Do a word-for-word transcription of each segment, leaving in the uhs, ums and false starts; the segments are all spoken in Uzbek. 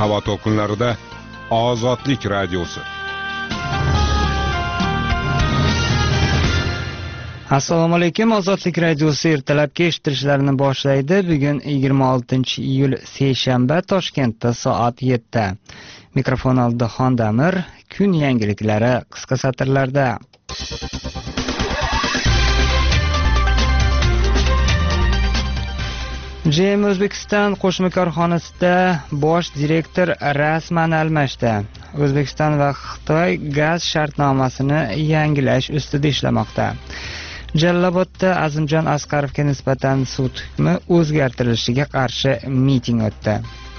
havo to'lqinlarida Ozodlik radiosi. Assalomu alaykum. Ozodlik radiosi ertalabki eshittirishlarni boshlaydi. Bugun yigirma oltinchi iyul seshanba, Toshkentda soat yetti. Mikrofon oldida Xondamir. Kun yangiliklari qisqa satrlarda. J M O'zbekiston qo'shma korxonasida bosh direktor rasman almashdi. O'zbekiston va Xitoy gaz shartnomasini yangilash ustida ishlamoqda. Jallabodda Azimjon Asqarovga nisbatan sud hukmi o'zgartirilishiga qarshi miting o'tdi.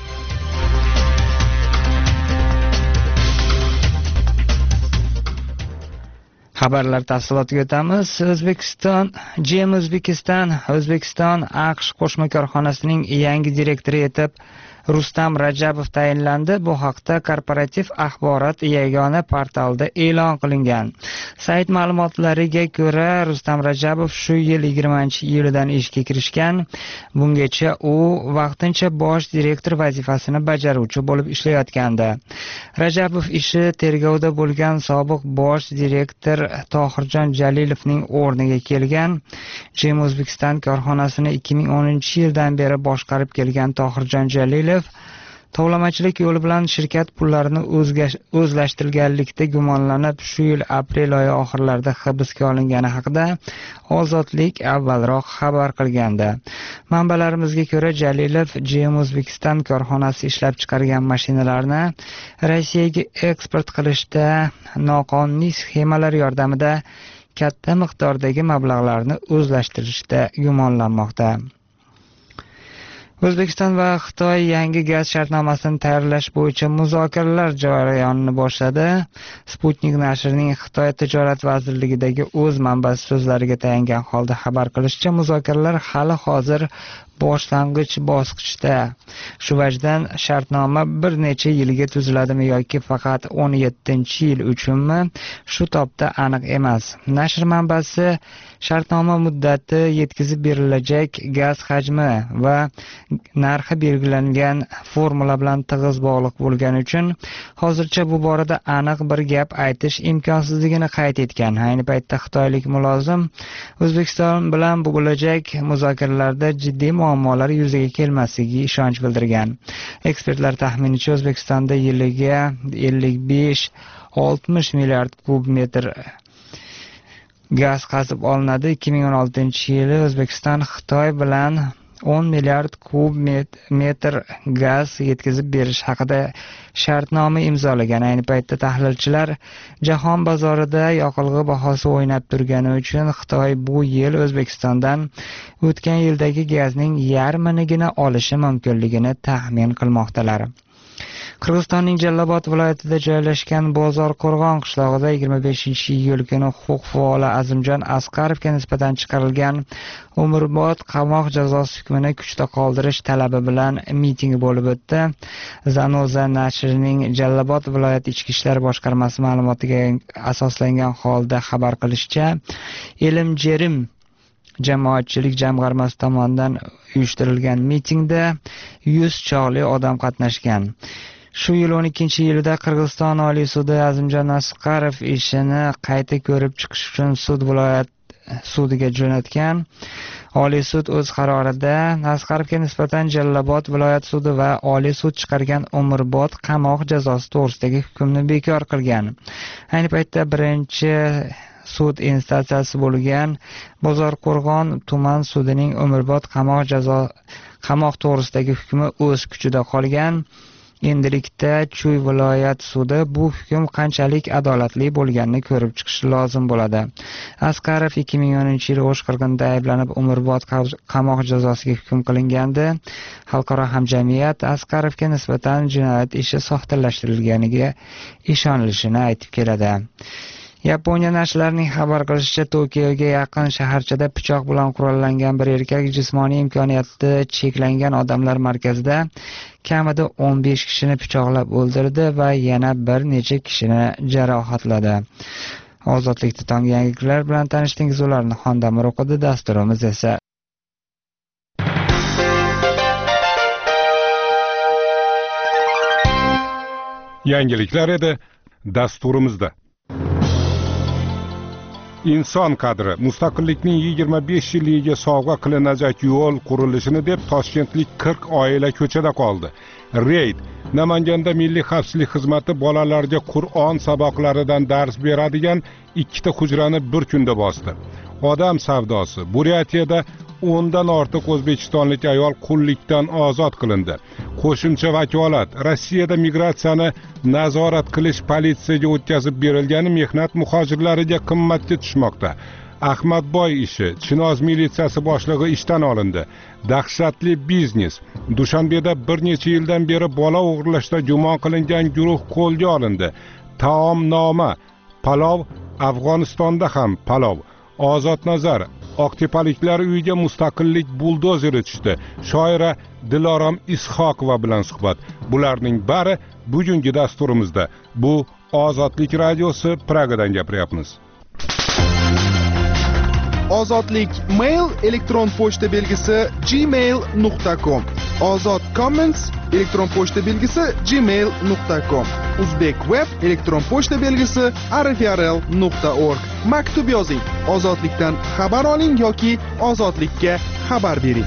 Xabarlar tafsilotiga o'tamiz. O'zbekiston J M O'zbekiston O'zbekiston AQSh qo'shma korxonasining yangi direktori etib Rustam Rajabov tayinlandi. Bu haqda korporativ axborot yagona portalida e'lon qilingan. Sayt ma'lumotlariga ko'ra, Rustam Rajabov shu yil yigirmanchi iyuldan ishga kirishgan. Bungacha u vaqtincha bosh direktor vazifasini bajaruvchi bo'lib ishlayotgandi. Rajabov ishi tergovda bo'lgan sobiq bosh direktor Tohirjon Jalilovning o'rniga kelgan. J M O'zbekiston korxonasini ikki ming o'ninchi yildan beri boshqarib kelgan Tohirjon Jalilov tovlamachilik yo'li bilan shirkat pullarini o'zlashtirganlikda gumonlanib, shu yil aprel oyi oxirlarida hibsga olingani haqida Ozodlik avvalroq xabar qilgandi. Manbalarimizga ko'ra, Jalilov J M O'zbekiston korxonasi ishlab chiqargan mashinalarni Rossiyaga eksport qilishda noqonuniy sxemalar yordamida katta miqdordagi mablag'larni o'zlashtirishda gumonlanmoqda. O'zbekiston va Xitoy yangi gaz shartnomasini tayyorlash bo'yicha muzokaralar jarayonini boshladi. Sputnik nashrining Xitoy tijorat vazirligidagi o'z manbasi so'zlariga tayangan holda xabar qilishicha, muzokaralar hali hozir boshlang'ich bosqichda. Shu vajdan shartnoma bir necha yilga tuziladimi yoki faqat o'n yettinchi yil uchunmi, shu topda aniq emas. Nashr manbasi shartnoma muddati, yetkazib berilajak gaz hajmi va narxi belgilangan formula bilan tig'iz bog'liq bo'lgani uchun hozircha bu borada aniq bir gap aytish imkonsizligini qayd etgan. Ayni paytda xitoylik mulozim O'zbekiston bilan bo'lajak muzokaralarda jiddiy muammolar yuzaga kelmasligiga ishonch bildirgan. Ekspertlar taxminicha O'zbekistonda yiliga ellik besh oltmish milliard kub metr gaz qazib olinadi. ikki ming o'n oltinchi yili O'zbekiston Xitoy bilan o'n milliard kub metr gaz yetkazib berish haqida shartnoma imzolagan. Ayni paytda tahlilchilar jahon bozorida yoqilg'i bahosi o'ynab turgani uchun Xitoy bu yil O'zbekistondan o'tgan yildagi gazning yarminigina olishi mumkinligini taxmin qilmoqdalar. Qirg'izistonning Jallabod viloyatida joylashgan Bozor Qo'rg'on qishlog'ida yigirma beshinchi iyul kuni huquq faoli Azimjon Asqarovga nisbatan chiqarilgan umrbod qamoq jazosi hukmini kuchda qoldirish talabi bilan miting bo'lib o'tdi. Zanoza nashrining Jallabod viloyat ichki ishlar boshqarmasi ma'lumotiga asoslangan holda xabar qilishicha, Elim Jerim jamoatchilik jamg'armasi tomonidan uyushtirilgan mitingda yuz chog'li odam qatnashgan. Shu yil o'n ikkinchi yilida Qirg'iziston Oliy sudi Azimjon Asqarov ishini qayta ko'rib chiqish uchun sud viloyat sudiga jo'natgan. Oliy sud o'z qarorida Asqarovga nisbatan Jallabod viloyat sudi va Oliy sud chiqargan umrbod qamoq jazosi to'g'risidagi hukmni bekor qilgan. Ayni paytda birinchi sud instansiyasi bo'lgan Bozor Qo'rg'on tuman sudining umrbod qamoq jazo qamoq to'g'risidagi hukmi o'z kuchida qolgan. Endilikda Chuy viloyat sudi bu hukm qanchalik adolatli bo'lganini ko'rib chiqishi lozim bo'ladi. Asqarov ikki ming o'ninchi yil O'shqirg'inda ayblanib umrbod qamoq jazosiga hukm qilingandi. Xalqaro hamjamiyat Asqarovga nisbatan jinoyat ishi soxtalashtirilganiga ishonilishini aytib keladi. Yaponiya nashrlarining xabar qilishicha, Tokioga yaqin shaharchada pichoq bilan qurollangan bir erkak jismoniy imkoniyati cheklangan odamlar markazida kamida o'n besh kishini pichoqlab o'ldirdi va yana bir necha kishini jarohatladi. Ozodlikda tong yangiliklar bilan tanishdingiz, ularni Xondamir o'qidi, dasturimiz esa Yangiliklar edi dasturimizda. Inson qadri mustaqillikning yigirma besh yilligiga sovg'a qilinajak yo'l qurilishini deb toshkentlik qirq oila ko'chada qoldi. Reyd Namanganda Milliy xavfsizlik xizmati bolalarga Qur'on saboqlaridan dars beradigan ikkita hujrani bir kunda bosdi. Odam savdosi. Buryatiyada o'ndan ortiq o'zbekistonlik ayol qullikdan ozod qilindi. Qo'shimcha vakolat. Rossiyada migratsiyani nazorat qilish politsiyaga o'tkazib berilgani mehnat muhojirlariga qimmatga tushmoqda. Ahmadboy ishi. Chinoz militsiyasi boshlig'i ishdan olindi. Dahshatli biznes. Dushanbeda bir necha yildan beri bola o'g'irlashda gumon qilingan guruh qo'lga olindi. Taomnoma. Palov. Afg'onistonda ham palov. Ozodnazar. Oqtepaliklar uyiga mustaqillik buldozeri tushdi. Shoira Dilorom Ishoqova bilan suhbat. Bularning bari bugungi dasturimizda. Bu Ozodlik radiosi, Pragadan gapiryapmiz. Ozodlik mail elektron pochta belgisi gmail nuqta com. Ozod comments elektron pochta belgisi gmail nuqta com. Uzbek web elektron pochta belgisi rfrl nuqta org. Maktub yozing. Ozodlikdan xabar oling yoki ozodlikka xabar bering.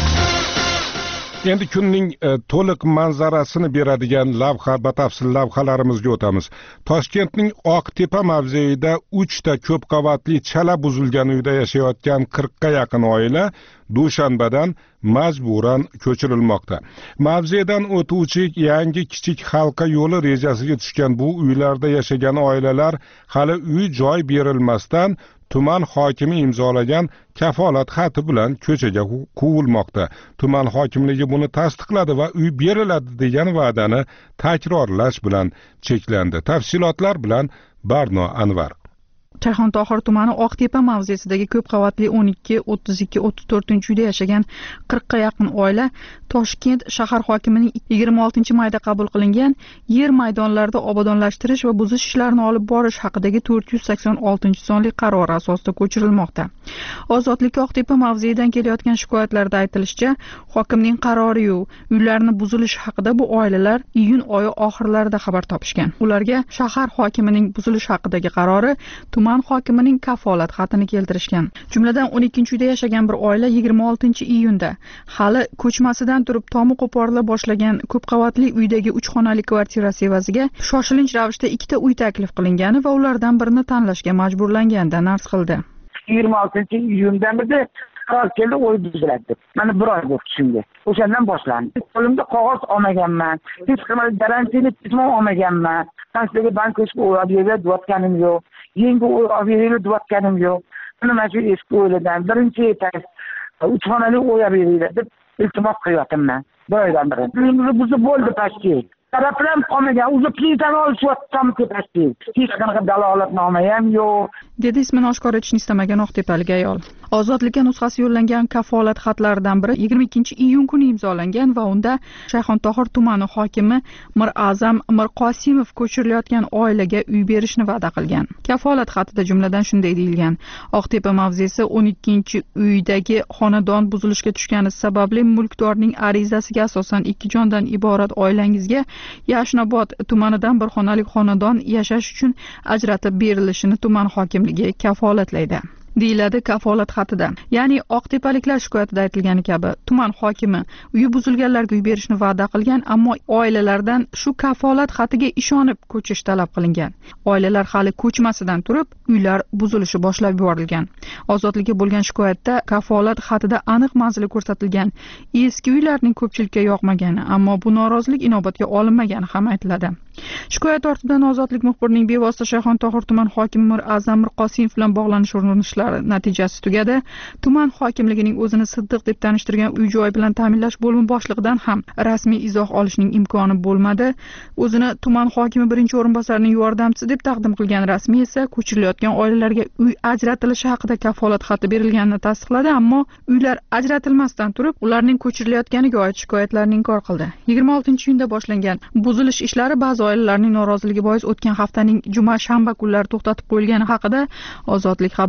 Endi kunning e, to'liq manzarasini beradigan lavha batafsil lavhalarimizga o'tamiz. Toshkentning Oqtepa mavzeida uchta ko'p qavatli chala buzilgan uyda yashayotgan qirqqa yaqin oila Dushanbadan majburan ko'chirilmoqda. Mavzedan o'tuvchi yangi kichik halqa yo'li rejasiga tushgan bu uylarda yashagan oilalar hali uy joy berilmasdan tuman hokimi imzolagan kafolat xati bilan ko'chaga quvilmoqda. Tuman hokimligi buni tasdiqladi va uy beriladi degan va'dani takrorlash bilan cheklandi. Tafsilotlar bilan Barno Anvar. Shayxontohur tumani Oqtepa mavzesidagi ko'p qavatli o'n ikki, o'ttiz ikki, o'ttiz to'rtinchi uyda yashagan qirqqa yaqin oila Toshkent shahar hokimining yigirma oltinchi mayda qabul qilingan yer maydonlarida obodonlashtirish va buzish ishlarini olib borish haqidagi to'rt yuz sakson oltinchi sonli qaror asosida ko'chirilmoqda. Ozodlik Oqtepa mavzeidan kelayotgan shikoyatlarda aytilishicha, hokimning qarori-yu uylarni buzilishi haqida bu oilalar iyun oyi oxirlarida xabar topishgan. Ularga shahar hokimining buzilish haqidagi qarori tuman hokimining kafolat xatini keltirishgan. Jumladan o'n ikkinchi uyda yashagan bir oila yigirma oltinchi iyunda hali ko'chmasidan turib tomi qo'porila boshlagan ko'p qavatli uydagi uch xonali kvartirasi evaziga shoshilinch ravishda ikkita uy taklif qilingani va ulardan birini tanlashga majburlanganidan arz qildi. yigirma oltinchi iyundan beri qaror keldi, uy buziladi deb. Mana bir oy bo'ldi shunga. O'shandan boshlandi. Qo'limda qog'oz olmaganman, hech qanday garantiyali bitmon olmaganman. Tansiyaga bankovskiy obyektlar deyotganim yo'q. Yangi obyektlar deyotganim yo'q. Mana shu eski o'yladan birinchi etas uch xonali uy beringlar deb iltimos qilyapman. Bir oydan beri. Buzib bo'ldi pastki. Taraflar qolmagan, o'zi plitani olishyapti tepasida. Hech qanaqa dalolatnoma ham yo'q, dedi ismini oshkor etishni istamagan oqtepalik ayol. Ozodlikka nusxasi yo'llangan kafolat xatlaridan biri yigirma ikkinchi iyun kuni imzolangan va unda Shayxontohur tumani hokimi Mirazam Mirqosimov ko'chirilayotgan oilaga uy berishni va'da qilgan. Kafolat xatida jumladan shunday deyilgan: Oqtepa mavzesi o'n ikkinchi uydagi xonadon buzilishga tushgani sababli mulkdorning arizasiga asosan ikki jondan iborat oilangizga Yashnobod tumanidan bir xonali xonadon yashash uchun ajratib berilishini tuman hokimligi kafolatlaydi, deyiladi kafolat xatida. Ya'ni oqtepaliklar shikoyatida aytilgani kabi tuman hokimi uyi buzilganlarga uy berishni va'da qilgan, ammo oilalardan shu kafolat xatiga ishonib ko'chish talab qilingan. Oilalar hali ko'chmasidan turib, uylar buzilishi boshlab yuborilgan. Ozodlikka bo'lgan shikoyatda kafolat xatida aniq manzili ko'rsatilgan. Eski uylarning ko'pchilikka yoqmagani, ammo bu norozilik inobatga olinmagani ham aytiladi. Shikoyat ortidan Ozodlik muxbirining bevosita Shayxontohur tuman hokimi Mirazam Mirqosimov bilan bog'lanish urinishlari natijasi tugadi. Tuman hokimligining o'zini Siddiq deb tanishtirgan uy-joy bilan ta'minlash bo'limi boshlig'idan ham rasmiy izoh olishning imkoni bo'lmadi. O'zini tuman hokimi birinchi o'rinbosarining yordamchisi deb taqdim qilgan rasmiy esa ko'chirilayotgan oilalarga uy ajratilishi haqida kafolat xati berilganini tasdiqladi, ammo uylar ajratilmasdan turib, ularning ko'chirilayotganiga oid shikoyatlarni inkor qildi. yigirma oltinchi iyunda boshlangan buzilish ishlari ba'zi oilalarning noroziligi bois o'tgan haftaning juma shanba kunlari to'xtatib qo'yilgani haqida Ozodlik xabar bergan.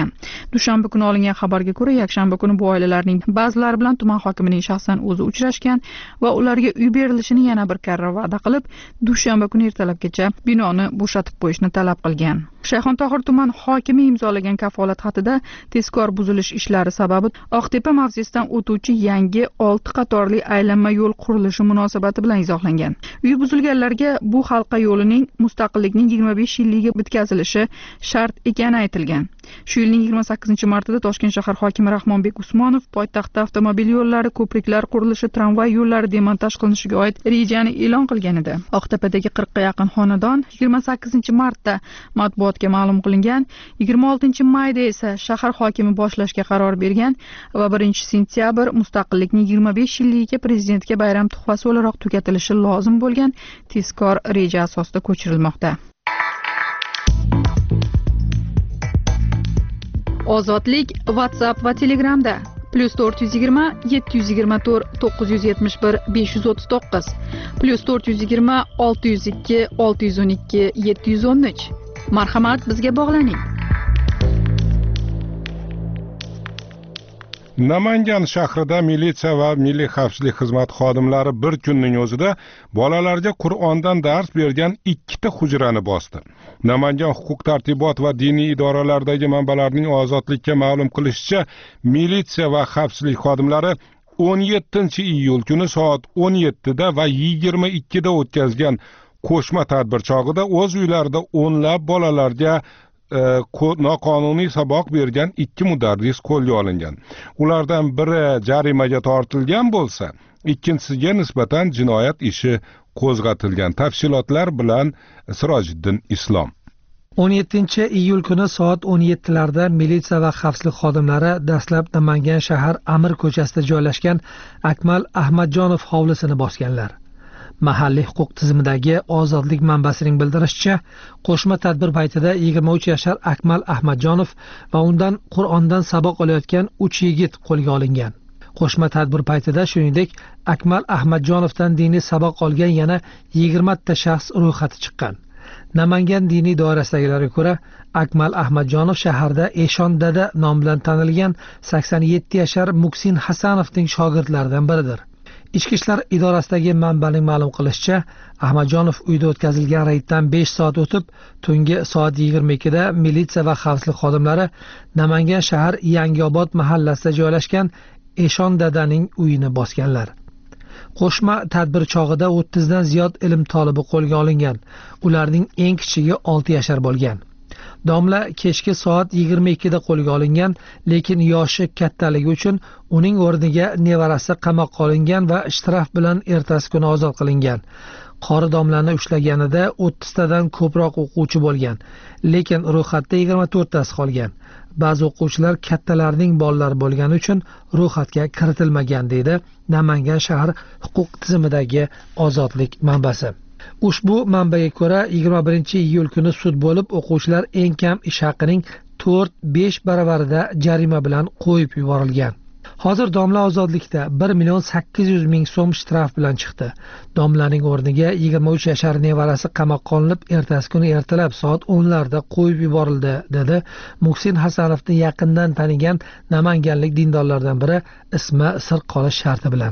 qilgan. Dushanba kuni olingan xabarga ko'ra, yakshanba kuni bu oilalarning ba'zilari bilan tuman hokimining shaxsan o'zi uchrashgan va ularga uy berilishini yana bir karra va'da qilib, dushanba kuni ertalabgacha binoni bo'shatib qo'yishni talab qilgan. Shayxontohur tuman hokimi imzolagan kafolat xatida tezkor buzilish ishlari sababi Oqtepa mavzesidan o'tuvchi yangi olti qatorli aylanma yo'l qurilishi munosabati bilan izohlangan. Uy buzilganlarga bu halqa yo'lining mustaqillikning yigirma besh yilligi bitkazilishi shart ekani aytilgan. Shu yilning yigirma sakkizinchi martida Toshkent shahar hokimi Rahmonbek Usmonov poytaxtda avtomobil yo'llari, ko'priklar qurilishi, tramvay yo'llari demontaj qilinishiga oid rejani e'lon qilgan edi. Oqtepadagi qirqqa yaqin xonadon yigirma sakkizinchi martda matbuotga ma'lum qilingan. yigirma oltinchi mayda esa shahar hokimi boshlashga qaror bergan va birinchi sentyabr mustaqillikning yigirma besh yilligiga prezidentga bayram tuhfasi o'laroq tugatilishi lozim bo'lgan tezkor reja asosida ko'chirilmoqda. Ozodlik WhatsApp va Telegramda plus to'rt yuz yigirma yetti yuz yigirma to'rt to'qqiz yuz yetmish bir besh yuz o'ttiz to'qqiz plus to'rt yuz yigirma olti yuz ikki olti yuz o'n ikki yetti yuz o'n uch. Marhamat, bizga bog'laning. Namangan shahrida militsiya va milliy xavfsizlik xizmati xodimlari bir kunning o'zida bolalarga Qur'ondan dars bergan ikkita hujrani bosdi. Namangan huquq-tartibot va diniy idoralardagi manbalarning Ozodlikka ma'lum qilishicha, militsiya va xavfsizlik xodimlari o'n yettinchi iyul kuni soat o'n yettida va yigirma ikkida o'tkazgan qo'shma tadbir chog'ida o'z uylarida o'nlab bolalarga e, noqonuniy saboq bergan ikki mudarris qo'lga olingan. Ulardan biri jarimaga tortilgan bo'lsa, ikkinchisiga nisbatan jinoyat ishi qo'zg'atilgan. Tafsilotlar bilan Sirojiddin Islom. o'n yettinchi iyul kuni soat o'n yettilarda militsiya va xavfsizlik xodimlari dastlab Namangan shahar Amir ko'chasida joylashgan Akmal Ahmadjonov hovlisini bosganlar. Mahalliy huquq tizimidagi Ozodlik manbasining bildirishicha, qo'shma tadbir paytida yigirma uch yashar Akmal Ahmadjonov va undan Qur'ondan saboq olayotgan uch yigit qo'lga olingan. Qo'shma tadbir paytida shuningdek Akmal Ahmadjonovdan diniy saboq olgan yana yigirma ta shaxs ro'yxati chiqqan. Namangan diniy doirasidagilarga ko'ra, Akmal Ahmadjonov shaharda Eshon dada nom bilan tanilgan sakson yetti yashar Muksin Hasanovning shogirdlaridan biridir. Ichki ishlar idorasidagi manbaning ma'lum qilishicha, Ahmadjonov uyda o'tkazilgan reyddan besh soat o'tib, tungi soat yigirma ikkida militsiya va xavfsizlik xodimlari Namangan shahar Yangiobod mahallasida joylashgan Eshon dadaning uyini bosganlar. Qo'shma tadbir chog'ida o'ttiz dan ziyod ilm tolibi qo'lga olingan. Ularning eng kichigi olti yashar bo'lgan. Domla kechki soat yigirma ikkida qo'lga olingan, lekin yoshi kattaligi uchun uning o'rniga nevarasi qamoqqa olingan va shtraf bilan ertasi kuni ozod qilingan. Qori domlani ushlaganida o'ttiztadan ko'proq o'quvchi bo'lgan, lekin ro'yxatda yigirma to'rttasi qolgan. Ba'zi o'quvchilar kattalarning bolalari bo'lgani uchun ro'yxatga kiritilmagan, deydi Namangan shahar huquq tizimidagi Ozodlik manbasi. Ushbu manbaga ko'ra yigirma birinchi iyul kuni sud bo'lib, o'quvchilar eng kam ish haqining to'rt besh baravarida jarima bilan qo'yib yuborilgan. Hozir domla ozodlikda bir million sakkiz yuz ming so'm shtraf bilan chiqdi. Domlaning o'rniga yigirma uch yashar nevarasi qamoqqa olinib, ertasi kuni ertalab soat o'nlarda qo'yib yuborildi, dedi Muksin Hasanovni yaqindan tanigan namanganlik dindorlardan biri ismi sir qolish sharti bilan.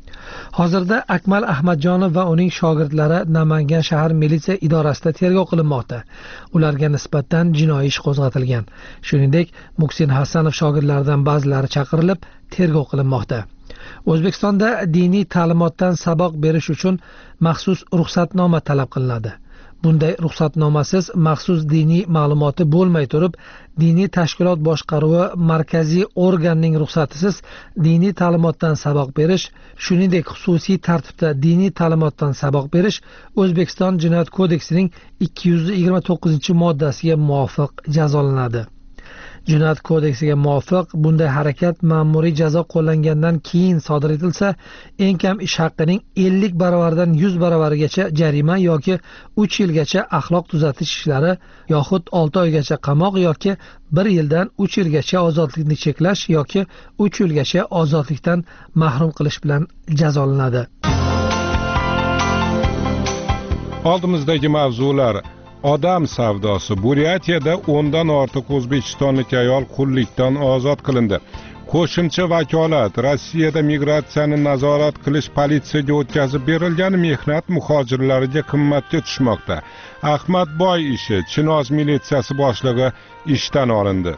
Hozirda Akmal Ahmadjonov va uning shogirdlari Namangan shahar militsiya idorasida tergov qilinmoqda. Ularga nisbatan jinoiy ish qo'zg'atilgan. Shuningdek, Muksin Hasanov shogirdlaridan ba'zilari chaqirilib, tergov qilinmoqda. O'zbekistonda diniy ta'limotdan saboq berish uchun maxsus ruxsatnoma talab qilinadi. Bunday ruxsatnomasiz maxsus diniy ma'lumoti bo'lmay turib, diniy tashkilot boshqaruvi markaziy organining ruxsatisiz diniy ta'limotdan saboq berish, shuningdek xususiy tartibda diniy ta'limotdan saboq berish O'zbekiston Jinoyat kodeksining ikki yuz yigirma to'qqizinchi moddasiga muvofiq jazolanadi. Jinoyat kodeksiga muvofiq bunday harakat ma'muriy jazo qo'llangandan keyin sodir etilsa, eng kam ish haqining ellik baravaridan yuz baravarigacha jarima yoki uch yilgacha axloq tuzatish ishlari yoxud olti oygacha qamoq yoki bir yildan uch yilgacha ozodlikni cheklash yoki uch yilgacha ozodlikdan mahrum qilish bilan jazolanadi. Oldimizdagi mavzular: Odam savdosi. Buryatiyada o'ndan ortiq o'zbekistonlik ayol qullikdan ozod qilindi. Qo'shimcha vakolat. Rossiyada migratsiyani nazorat qilish politsiyaga o'tkazib berilgan mehnat muhojirlariga qimmatga tushmoqda. Ahmadboy ishi. Chinoz militsiyasi boshlig'i ishdan olindi.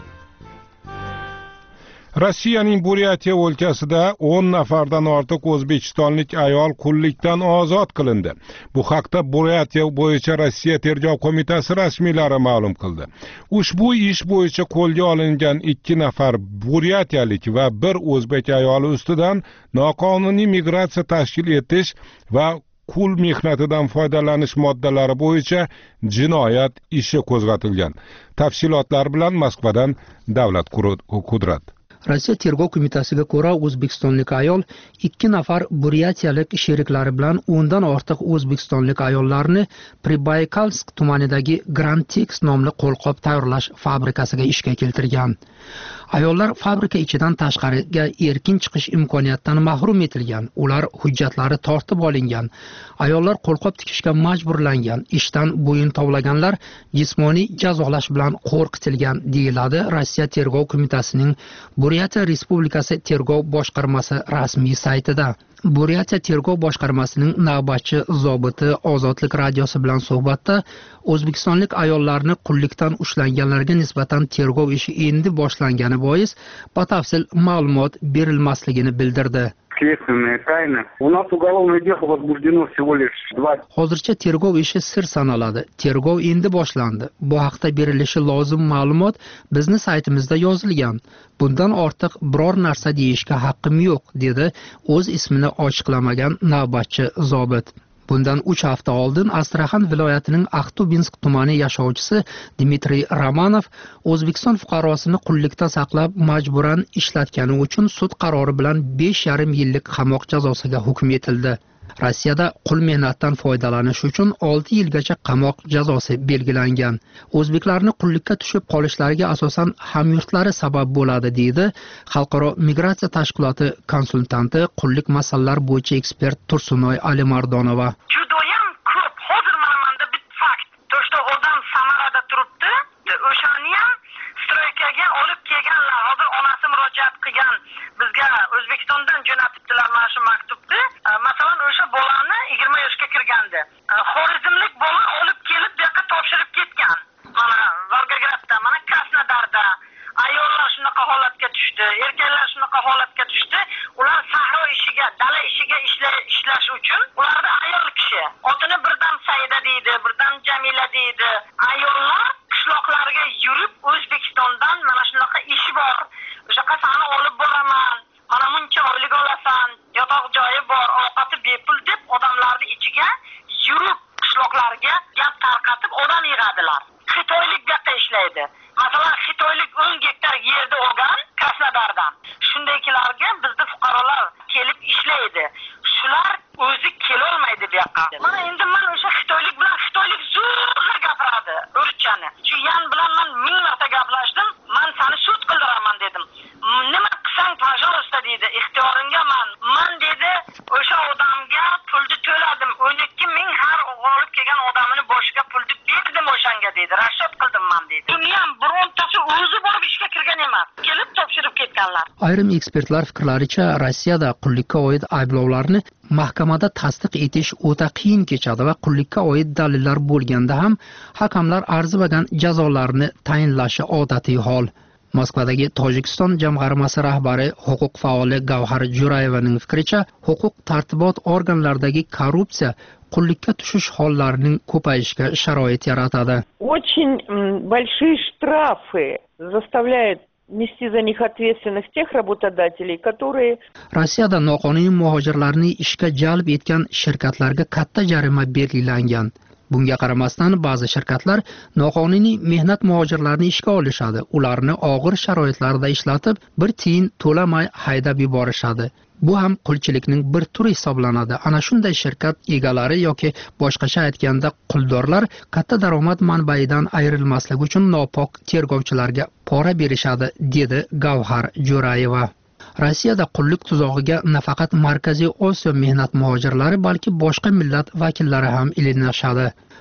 Rossiyaning Buryatiya o'lkasida o'n nafardan ortiq o'zbekistonlik ayol qullikdan ozod qilindi. Bu haqda Buryatiya bo'yicha Rossiya tergov qo'mitasi rasmiylari ma'lum qildi. Ushbu ish bo'yicha qo'lga olingan ikki nafar buryatiyalik va bir o'zbek ayoli ustidan noqonuniy migratsiya tashkil etish va qul mehnatidan foydalanish moddalari bo'yicha jinoyat ishi qo'zg'atilgan. Tafsilotlar bilan Moskvadan Davlat Qudrat. Rossiya tergov qo'mitasiga ko'ra, o'zbekistonlik ayol ikki nafar buryatiyalik sheriklari bilan o'ndan ortiq o'zbekistonlik ayollarni Pribaykalsk tumanidagi Grantix nomli qo'lqop tayyorlash fabrikasiga ishga keltirgan. Ayollar fabrika ichidan tashqariga erkin chiqish imkoniyatidan mahrum etilgan. Ular hujjatlari tortib olingan. Ayollar qo'lqop tikishga majburlangan. Ishdan bo'yin tovlaganlar jismoniy jazolash bilan qo'rqitilgan, deyiladi Rossiya tergov qo'mitasining Buryatiya Respublikasi tergov boshqarmasi rasmiy saytida. Buryatiya tergov boshqarmasining navbatchi zobiti Ozodlik radiosi bilan suhbatda o'zbekistonlik ayollarni qullikdan ushlanganlarga nisbatan tergov ishi endi boshlangani bois batafsil ma'lumot berilmasligini bildirdi. Следственная тайна. У нас уголовное дело возбуждено всего лишь два. Hozircha tergov ishi sir sanaladi. Tergov endi boshlandi. Bu haqda berilishi lozim ma'lumot bizning saytimizda yozilgan. Bundan ortiq biror narsa deyishga haqqim yo'q, dedi o'z ismini ochiqlamagan navbatchi zobit. Bundan uch hafta oldin Astraxan viloyatining Axtubinsk tumani yashovchisi Dmitriy Romanov O'zbekiston fuqarosini qullikda saqlab majburan ishlatgani uchun sud qarori bilan besh yarim yillik qamoq jazosiga hukm etildi. Rossiyada qul mehnatdan foydalanish uchun olti yilgacha qamoq jazosi belgilangan. O'zbeklarni qullikka tushib qolishlariga asosan hamyurtlari sabab bo'ladi, deydi Xalqaro migratsiya tashkiloti konsultanti, qullik masalalari bo'yicha ekspert Tursunoy Alimardonova. Judoyam ko'p. Hozir mana menda bitta fakt. To'shta odam Samarada turibdi. O'shani ham stroykaga olib kelganlar. Hozir onasi murojaat qilgan. Bizga O'zbekistondan jo'natibdilar mana shu maktubni. Masalan, o'sha bolani yigirma yoshga kirgandi. Xorizmlik bola olib kelib bu yoqqa topshirib ketgan. Mana Volgogradda, mana Krasnodarda ayollar shunaqa holatga tushdi, erkaklar shunaqa holatga tushdi. Ular sahro ishiga, dala ishiga ishlash uchun ularda ayol kishi. Otini birdan Saida deydi, birdan Jamila deydi. Ayollar qishloqlarga yurib O'zbekistondan mana shunaqa ish bor. O'sha qasani olib boraman. Mana muncha oylik olasan, yotoq joyi bor, ovqati bepul deb odamlarning ichiga yurib qishloqlarga gap tarqatib odam yig'adilar. Xitoylik bu yoqqa ishlaydi. Masalan, xitoylik o'n gektar yerda olgan Krasnodardan. Shundaykilarga bizda fuqarolar kelib ishlaydi. Shular o'zi kelolmaydi bu yoqqa. Mana endi men o'sha xitoylik bilan xitoylik zo'rla gapiradi, o'rchani. Shu yan bilan men ming marta gaplashdim. Men seni sud qildiraman dedim. Nima qilsang, pajalosta dedi, ixtiyoringga man. Men dedi, o'sha odamga pulni to'ladim. o'n ikki ming har olib kelgan odamini boshiga pulni berdim o'shanga dedi. Rashod qildim men dedi. Duniyam birontasi o'zi borib ishga kirgan emas. Kelib topshirib ketganlar. Ayrim ekspertlar fikrlaricha, Rossiyada qullikka oid ayblovlarni mahkamada tasdiq etish o'ta qiyin kechadi va qullikka oid dalillar bo'lganda ham hakamlar arzimagan jazolarni tayinlashi odatiy hol. Moskvadagi Tojikiston jamg'armasi rahbari, huquq faoli Gavhar Jo'rayevaning fikricha, huquq tartibot organlaridagi korrupsiya qullikka tushish hollarining ko'payishiga sharoit yaratadi. Очень большие штрафы заставляют нести за них ответственность тех работодателей, которые Rossiyada noqonuniy muhojirlarni ishga jalb etgan shirkatlarga katta jarima belgilangan. Bunga qaramasdan ba'zi shirkatlar noqonuniy mehnat muhojirlarini ishga olishadi. Ularni og'ir sharoitlarda ishlatib, bir tiyin to'lamay haydab yuborishadi. Bu ham qulchilikning bir turi hisoblanadi. Ana shunday shirkat egalari yoki boshqacha aytganda quldorlar katta daromad manbaidan ayrilmaslik uchun nopok tergovchilarga pora berishadi, dedi Gavhar Jo'rayeva. Rossiyada qullik tuzog'iga nafaqat Markaziy Osiyo mehnat muhojirlari, balki boshqa millat vakillari ham ilinishadi.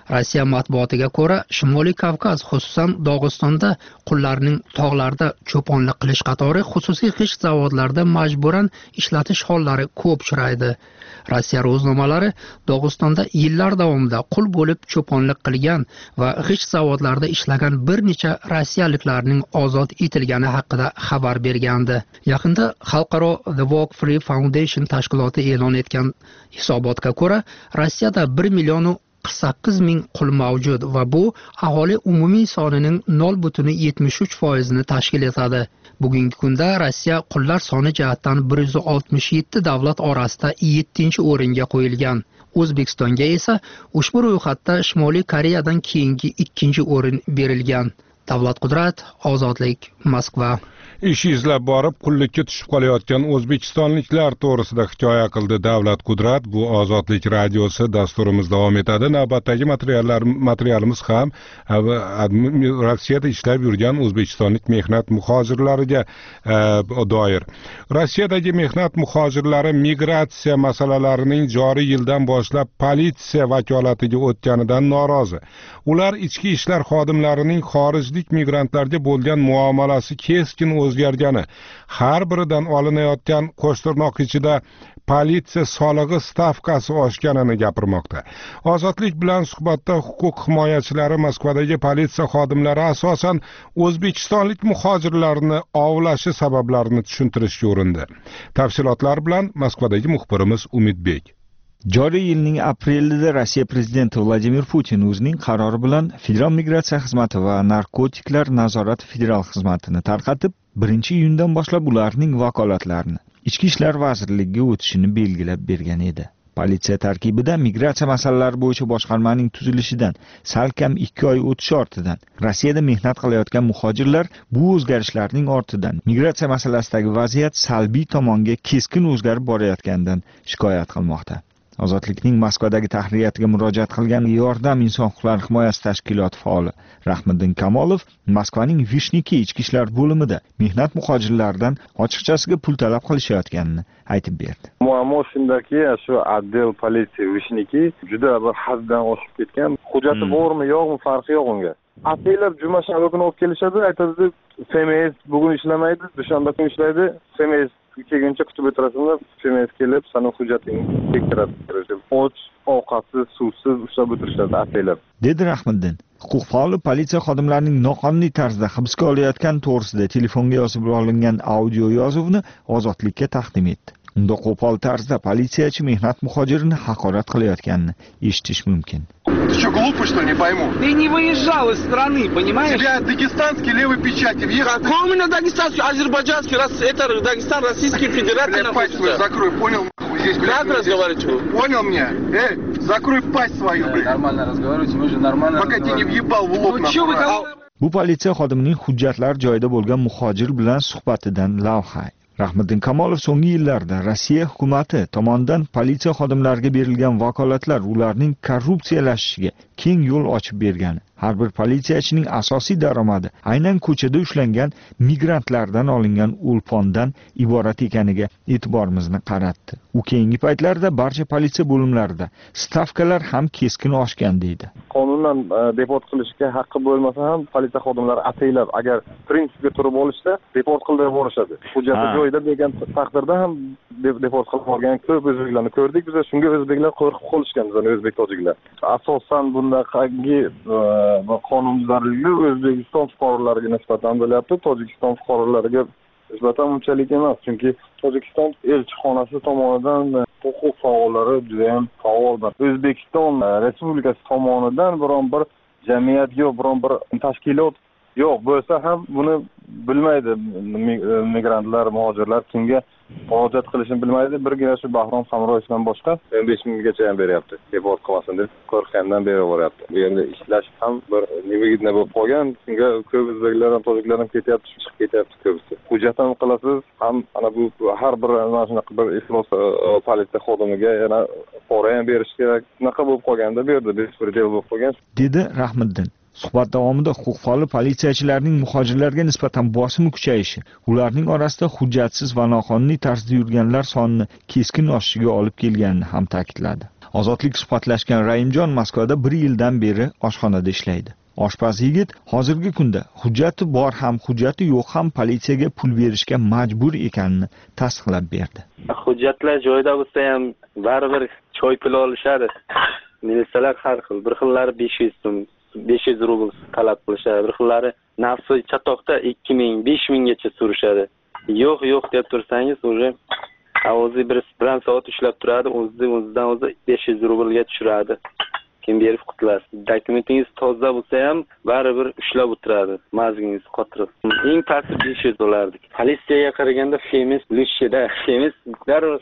Rossiya matbuotiga ko'ra, Shimoliy Kavkaz, xususan Dog'istonda qullarning tog'larda cho'ponlik qilish qatori xususiy g'isht zavodlarida majburan ishlatish hollari ko'p uchraydi. Rossiya ro'znomalari Dog'istonda yillar davomida qul bo'lib cho'ponlik qilgan va g'isht zavodlarida ishlagan bir necha rossiyaliklarning ozod etilgani haqida xabar bergandi. Yaqinda xalqaro The Walk Free Foundation tashkiloti e'lon etgan hisobotga ko'ra, Rossiyada bir million qirq sakkiz ming qul mavjud va bu aholi umumiy sonining nol butun yetmish uch foizini tashkil etadi. Bugungi kunda Rossiya qullar soni jihatdan bir yuz oltmish yetti davlat orasida yettinchi o'ringa qo'yilgan. O'zbekistonga esa ushbu ro'yxatda Shimoliy Koreyadan keyingi ikkinchi o'rin berilgan. Davlat Qudrat, Ozodlik, Moskva. Ish izlab borib qullikka tushib qolayotgan o'zbekistonliklar to'g'risida hikoya qildi Davlat Qudrat. Bu Ozodlik radiosi dasturimiz davom etadi. Navbatdagi materiallar materialimiz ham Rossiyada ishlab yurgan o'zbekistonlik mehnat muhojirlariga doir. Rossiyadagi mehnat muhojirlari migratsiya masalalarining joriy yildan boshlab politsiya vakolatiga o'tganidan norozi. Ular ichki ishlar xodimlarining xorijlik migrantlarga bo'lgan muomalasi keskin o'zgargani, har biridan olinayotgan qo'shtirnoq ichida politsiya solig'i stavkasi oshganini gapirmoqda. Ozodlik bilan suhbatda huquq himoyachilari Moskvadagi politsiya xodimlari asosan o'zbekistonlik muhojirlarni ovlashi sabablarini tushuntirishga urindi. Tafsilotlar bilan Moskvadagi muxbirimiz Umidbek. Joriy yilning aprelida Rossiya prezidenti Vladimir Putin o'zining qarori bilan Federal migratsiya xizmati va narkotiklar nazorati federal xizmatini tarqatib, birinchi iyundan boshlab ularning vakolatlarini Ichki ishlar vazirligiga o'tishini belgilab bergan edi. Politsiya tarkibida migratsiya masalalari bo'yicha boshqarmaning tuzilishidan salkam ikki oy o'tish ortidan Rossiyada mehnat qilayotgan muhojirlar bu o'zgarishlarning ortidan migratsiya masalasidagi vaziyat salbiy tomonga keskin o'zgarib borayotganidan shikoyat qilmoqda. Ozodlikning Moskvadagi tahririyatiga murojaat qilgan Yordam inson huquqlari himoyasi tashkiloti faoli Rahmiddin Kamolov Moskvaning Vishniki ichki ishlar bo'limida mehnat muhojirlaridan ochiqchasiga pul talab qilishayotganini aytib berdi. Muammo shundaki, shu отдел politsiya Vishniki juda bir haddan oshib ketgan. Hujjati bormi, yo'qmi, farqi yo'q unga. Asiylar juma shanba kuni olib kelishadi, aytadi, F M S bugun ishlamaydi, dushanba kuni ishlaydi, F M S kelguncha kutib o'tirasizlar, F M S kelib, sana hujjatingni tekshiradi. Och, ovqatsiz, suvsiz ushlab o'tirishadi asiylar. Dedi Rahmiddin. Huquq faoli politsiya xodimlarining noqonuniy tarzda hibsga olayotgan to'g'risida telefonga yozib olingan audio yozuvni Ozodlikka taqdim etdi. Unda qo'pol tarzda politsiyachi mehnat muhojirini haqorat qilayotganini eshitish mumkin. Ты что, глупый, что ли, не пойму? Ты не выезжал из страны, понимаешь? У тебя дагестанский левой печати въехал. Какой у меня дагестанский? Азербайджанский, раз, это Дагестан, Российский Федерация. Бля, пасть свою закрой, понял? Здесь, блядь, как разговаривать? Понял меня? Эй, закрой пасть свою, блядь. Нормально разговаривайте, мы же нормально Пока тебе не въебал в лоб, нахуй. Bu politsiya xodimining hujjatlar joyida bo'lgan muhojir bilan suhbatidan lavha. Rahmiddin Kamolov so'nggi yillarda Rossiya hukumati tomonidan politsiya xodimlariga berilgan vakolatlar ularning korrupsiyalashishiga keng yo'l ochib bergani, har bir politsiyachining asosiy daromadi aynan ko'chada ushlangan migrantlardan olingan o'lpondan iborat ekaniga e'tiborimizni qaratdi. U keyingi paytlarda barcha politsiya bo'limlarida stavkalar ham keskin oshgan deydi. Qonundan deport qilishga haqqi bo'lmasa ham politsiya xodimlari ataylab agar prinsipga turib olishsa deport qildirib borishadi. Hujjati joyida bo'lgan taqdirda ham deport qilib olgan ko'p o'zbeklarni ko'rdik. Biz shunga o'zbeklar qo'rqib qolishgan, bizning o'zbek tojiklar. Asosan bundaqangi qonunbuzarliklar O'zbekiston fuqarolariga nisbatan bo'lyapti, Tojikiston fuqarolariga nisbatan unchalik emas. Chunki Tojikiston elchixonasi tomonidan huquq faollari juda ham faol. O'zbekiston Respublikasi tomonidan biron bir jamiyat yo biron bir tashkilot yo'q bo'lsa ham buni bilmaydi migrantlar, muhojirlar kimga murojaat qilishini bilmaydi. Birgina shu Bahrom Hamroyevdan boshqa o'n besh minggacha ham beryapti. Deport qilmasin deb qo'rqqandan beraveryapti. Bu yerda ishlash ham bir nima bo'lib qolgan. Shunga ko'p o'zbeklar ham tojiklar ham ketyapti, chiqib ketyapti ko'pisi. Hujjat ham qilasiz, ham ana bu har bir mana shunaqa bir iflos politsiya xodimiga yana pora ham berish kerak. Shunaqa bo'lib qolganda bu yerda bespredel bo'lib qolgan. Dedi Rahmiddin. Suhbat davomida huquq faoli politsiyachilarning muhojirlarga nisbatan bosimi kuchayishi, ularning orasida hujjatsiz va noqonuniy tarzda yurganlar sonini keskin oshishiga olib kelganini ham ta'kidladi. Ozodlik suhbatlashgan Raimjon Moskvada bir yildan beri oshxonada ishlaydi. Oshpaz yigit hozirgi kunda hujjati bor ham, hujjati yo'q ham politsiyaga pul berishga majbur ekanini tasdiqlab berdi. Hujjatlar joyida bo'lsa ham baribir choy pul olishadi. Militsiyalar har xil, bir xillari besh yuz so'm, besh yuz rubl talab qilishadi, bir xillari nafsi chatoqda ikki ming, besh minggacha so'rashadi. Yo'q, yo'q deb tursangiz, o'zi o'zi bir bilan soat ishlab turadi, o'zi o'zidan o'zi besh yuz rublga tushiradi. Kim berib qutulasiz. Dokumentingiz toza bo'lsa ham baribir ushlab o'tiradi, mazgingiz qotirib. Eng pasti besh yuz dollardik. Politsiyaga qaraganda Femis lishida, Femis darrov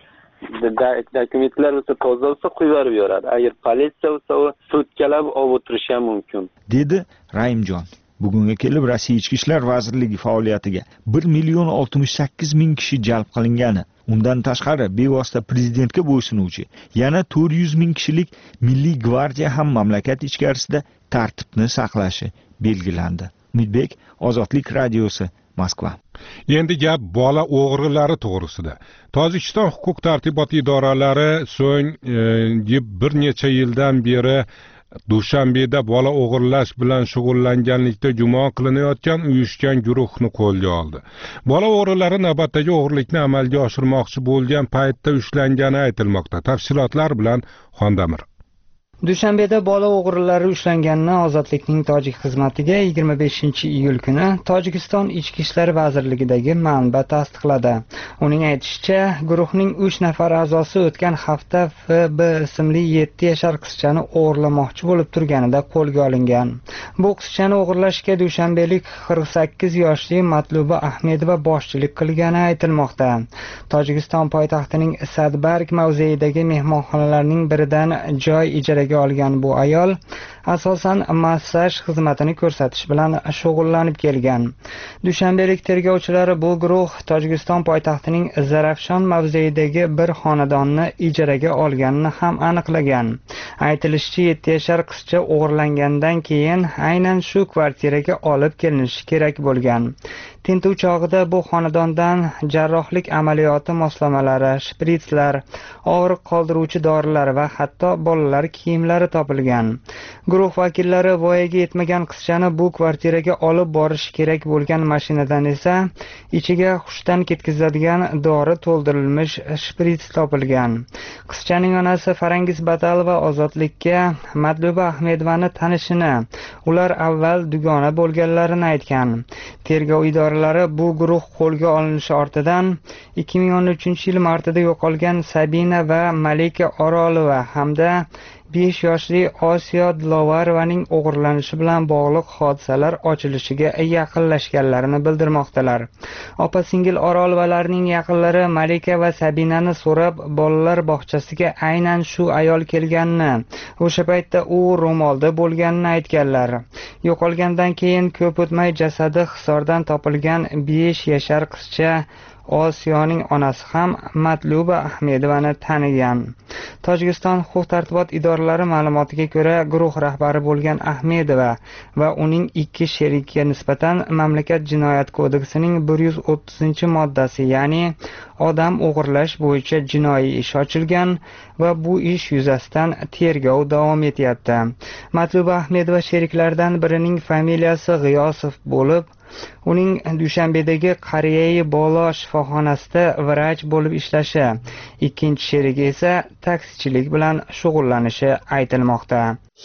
dokumentlar bo'lsa toza bo'lsa qo'yib yuborib yoradi. Agar politsiya bo'lsa, u sutkalab olib o'tirishi ham mumkin, dedi Raimjon. Bugunga kelib Rossiya Ichki ishlar vazirligi faoliyatiga bir million oltmish sakkiz ming kishi jalb qilingani, undan tashqari bevosita prezidentga bo'ysunuvchi yana to'rt yuz ming kishilik Milliy gvardiya ham mamlakat ichkarisida tartibni saqlashi belgilandi. Umidbek, Ozodlik radiosi, Moskva. Endi gap bola o'g'rilari to'g'risida. Tojikiston huquq tartibot idoralari so'ng e, bir necha yildan beri Dushanbeda bola o'g'irlash bilan shug'ullanganlikda gumon qilinayotgan uyushgan guruhni qo'lga oldi. Bola o'g'rilari navbatdagi o'g'irlikni amalga oshirmoqchi bo'lgan paytda ushlangani aytilmoqda. Tafsilotlar bilan Xondamir. Dushanbeda bola o'g'rilari ushlanganini Ozodlikning tojik xizmatiga yigirma beshinchi iyul kuni Tojikiston Ichki ishlar vazirligidagi manba tasdiqladi. Uning aytishicha, guruhning uch nafar a'zosi o'tgan hafta F B ismli yetti yashar qizchani o'g'irlamoqchi bo'lib turganida qo'lga olingan. Bu qizchani o'g'irlashga dushanbelik qirq sakkiz yoshli Matluba Ahmedova boshchilik qilgani aytilmoqda. Tojikiston poytaxtining Sadbarg mavzeidagi mehmonxonalarning biridan joy ijaraga olgan bu ayol asosan massaj xizmatini ko'rsatish bilan shug'ullanib kelgan. Dushanbelik tergovchilar bu guruh Tojikiston poytaxtining Zarafshon mavzeidagi bir xonadonni ijaraga olganini ham aniqlagan. Aytilishicha, yetti yashar qizcha o'g'irlangandan keyin aynan shu kvartiraga olib kelinishi kerak bo'lgan. Tintuv chog'ida bu xonadondan jarrohlik amaliyoti moslamalari, shpritslar, og'riq qoldiruvchi dorilar va hatto bolalar kiyimlari topilgan. Guruh vakillari voyaga yetmagan qizchani bu kvartiraga olib borish kerak bo'lgan mashinadan esa ichiga hushdan ketkazadigan dori to'ldirilmish shprits topilgan. Qizchaning onasi Farangiz Batalova Ozodlikka Matluba Ahmedovani tanishini, ular avval dugona bo'lganlarini aytgan. Tergov idoralari bu guruh qo'lga olinishi ortidan ikki ming o'n uchinchi yil martida yo'qolgan Sabina va Malika Orolova hamda besh yoshli Osiyo Dilovarovaning o'g'irlanishi bilan bog'liq hodisalar ochilishiga yaqinlashganlarini bildirmoqdalar. Opa-singil Orolovalarning yaqinlari Malika va Sabinani so'rab, bolalar bog'chasiga aynan shu ayol kelganini, o'sha paytda u ro'molda bo'lganini aytganlar. Yo'qolgandan keyin ko'p o'tmay jasadi Hisordan topilgan besh yashar qizcha Osiyoning onasi ham Matluba Ahmedovani tanigan. Tojikiston huquq tartibot idoralari ma'lumotiga ko'ra, guruh rahbari bo'lgan Ahmedova va uning ikki sherikiga nisbatan mamlakat jinoyat kodeksining bir yuz o'ttizinchi moddasi, ya'ni odam o'g'irlash bo'yicha jinoiy ish ochilgan va bu ish yuzasidan tergov davom etyapti. Matluba Ahmedova sheriklaridan birining familiyasi G'iyosov bo'lib, uning Dushanbedagi Qariyai Bolo shifoxonasida vrach bo'lib ishlashi, ikkinchi sherigi esa taksichilik bilan shug'ullanishi aytilmoqda.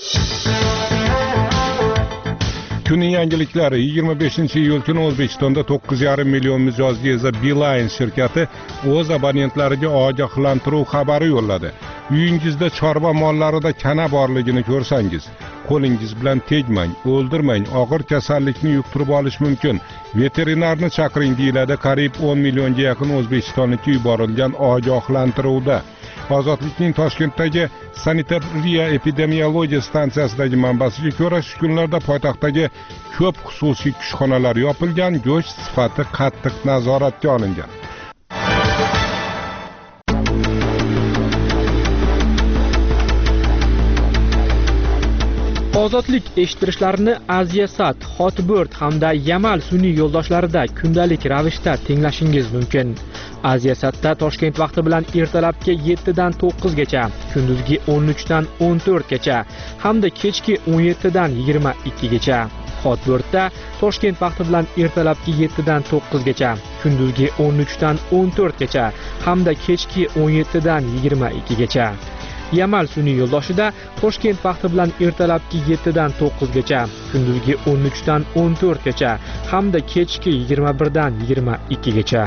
Kunning yangiliklari yigirma beshinchi iyul kuni O'zbekistonda to'qqiz yarim million mijozga esa Beeline shirkati o'z abonentlariga ogohlantiruv xabari yo'lladi. Uyingizda chorva mollarida kana borligini ko'rsangiz, qo'lingiz bilan tegmang, o'ldirmang, og'ir kasallikni yuqtirib olish mumkin. Veterinarni chaqiring deyiladi qariyb o'n millionga yaqin o'zbekistonlikka yuborilgan ogohlantiruvda. Ozodlikning Toshkentdagi sanitariya epidemiologiya stansiyasidagi manbasiga ko'ra, shu kunlarda poytaxtdagi ko'p xususiy kushxonalar yopilgan, go'sht sifati qattiq nazoratga olingan. Ozodlik eshittirishlarini Aziasat, Hotbird hamda Yamal sun'iy yo'ldoshlarida kundalik ravishda tinglashingiz mumkin. Aziasatda Toshkent vaqti bilan ertalabki yettidan to'qqizgacha, kunduzgi o'n uchdan o'n to'rtgacha hamda kechki o'n yettidan yigirma ikkigacha. Hotbirdda Toshkent vaqti bilan ertalabki yettidan to'qqizgacha, kunduzgi o'n uchdan o'n to'rtgacha hamda kechki o'n yettidan yigirma ikkigacha. Yamal sun'iy yo'ldoshida Toshkent vaqti bilan ertalabki yettidan to'qqizgacha, kunduzgi o'n uchdan o'n to'rtgacha hamda kechki yigirma birdan yigirma ikkigacha.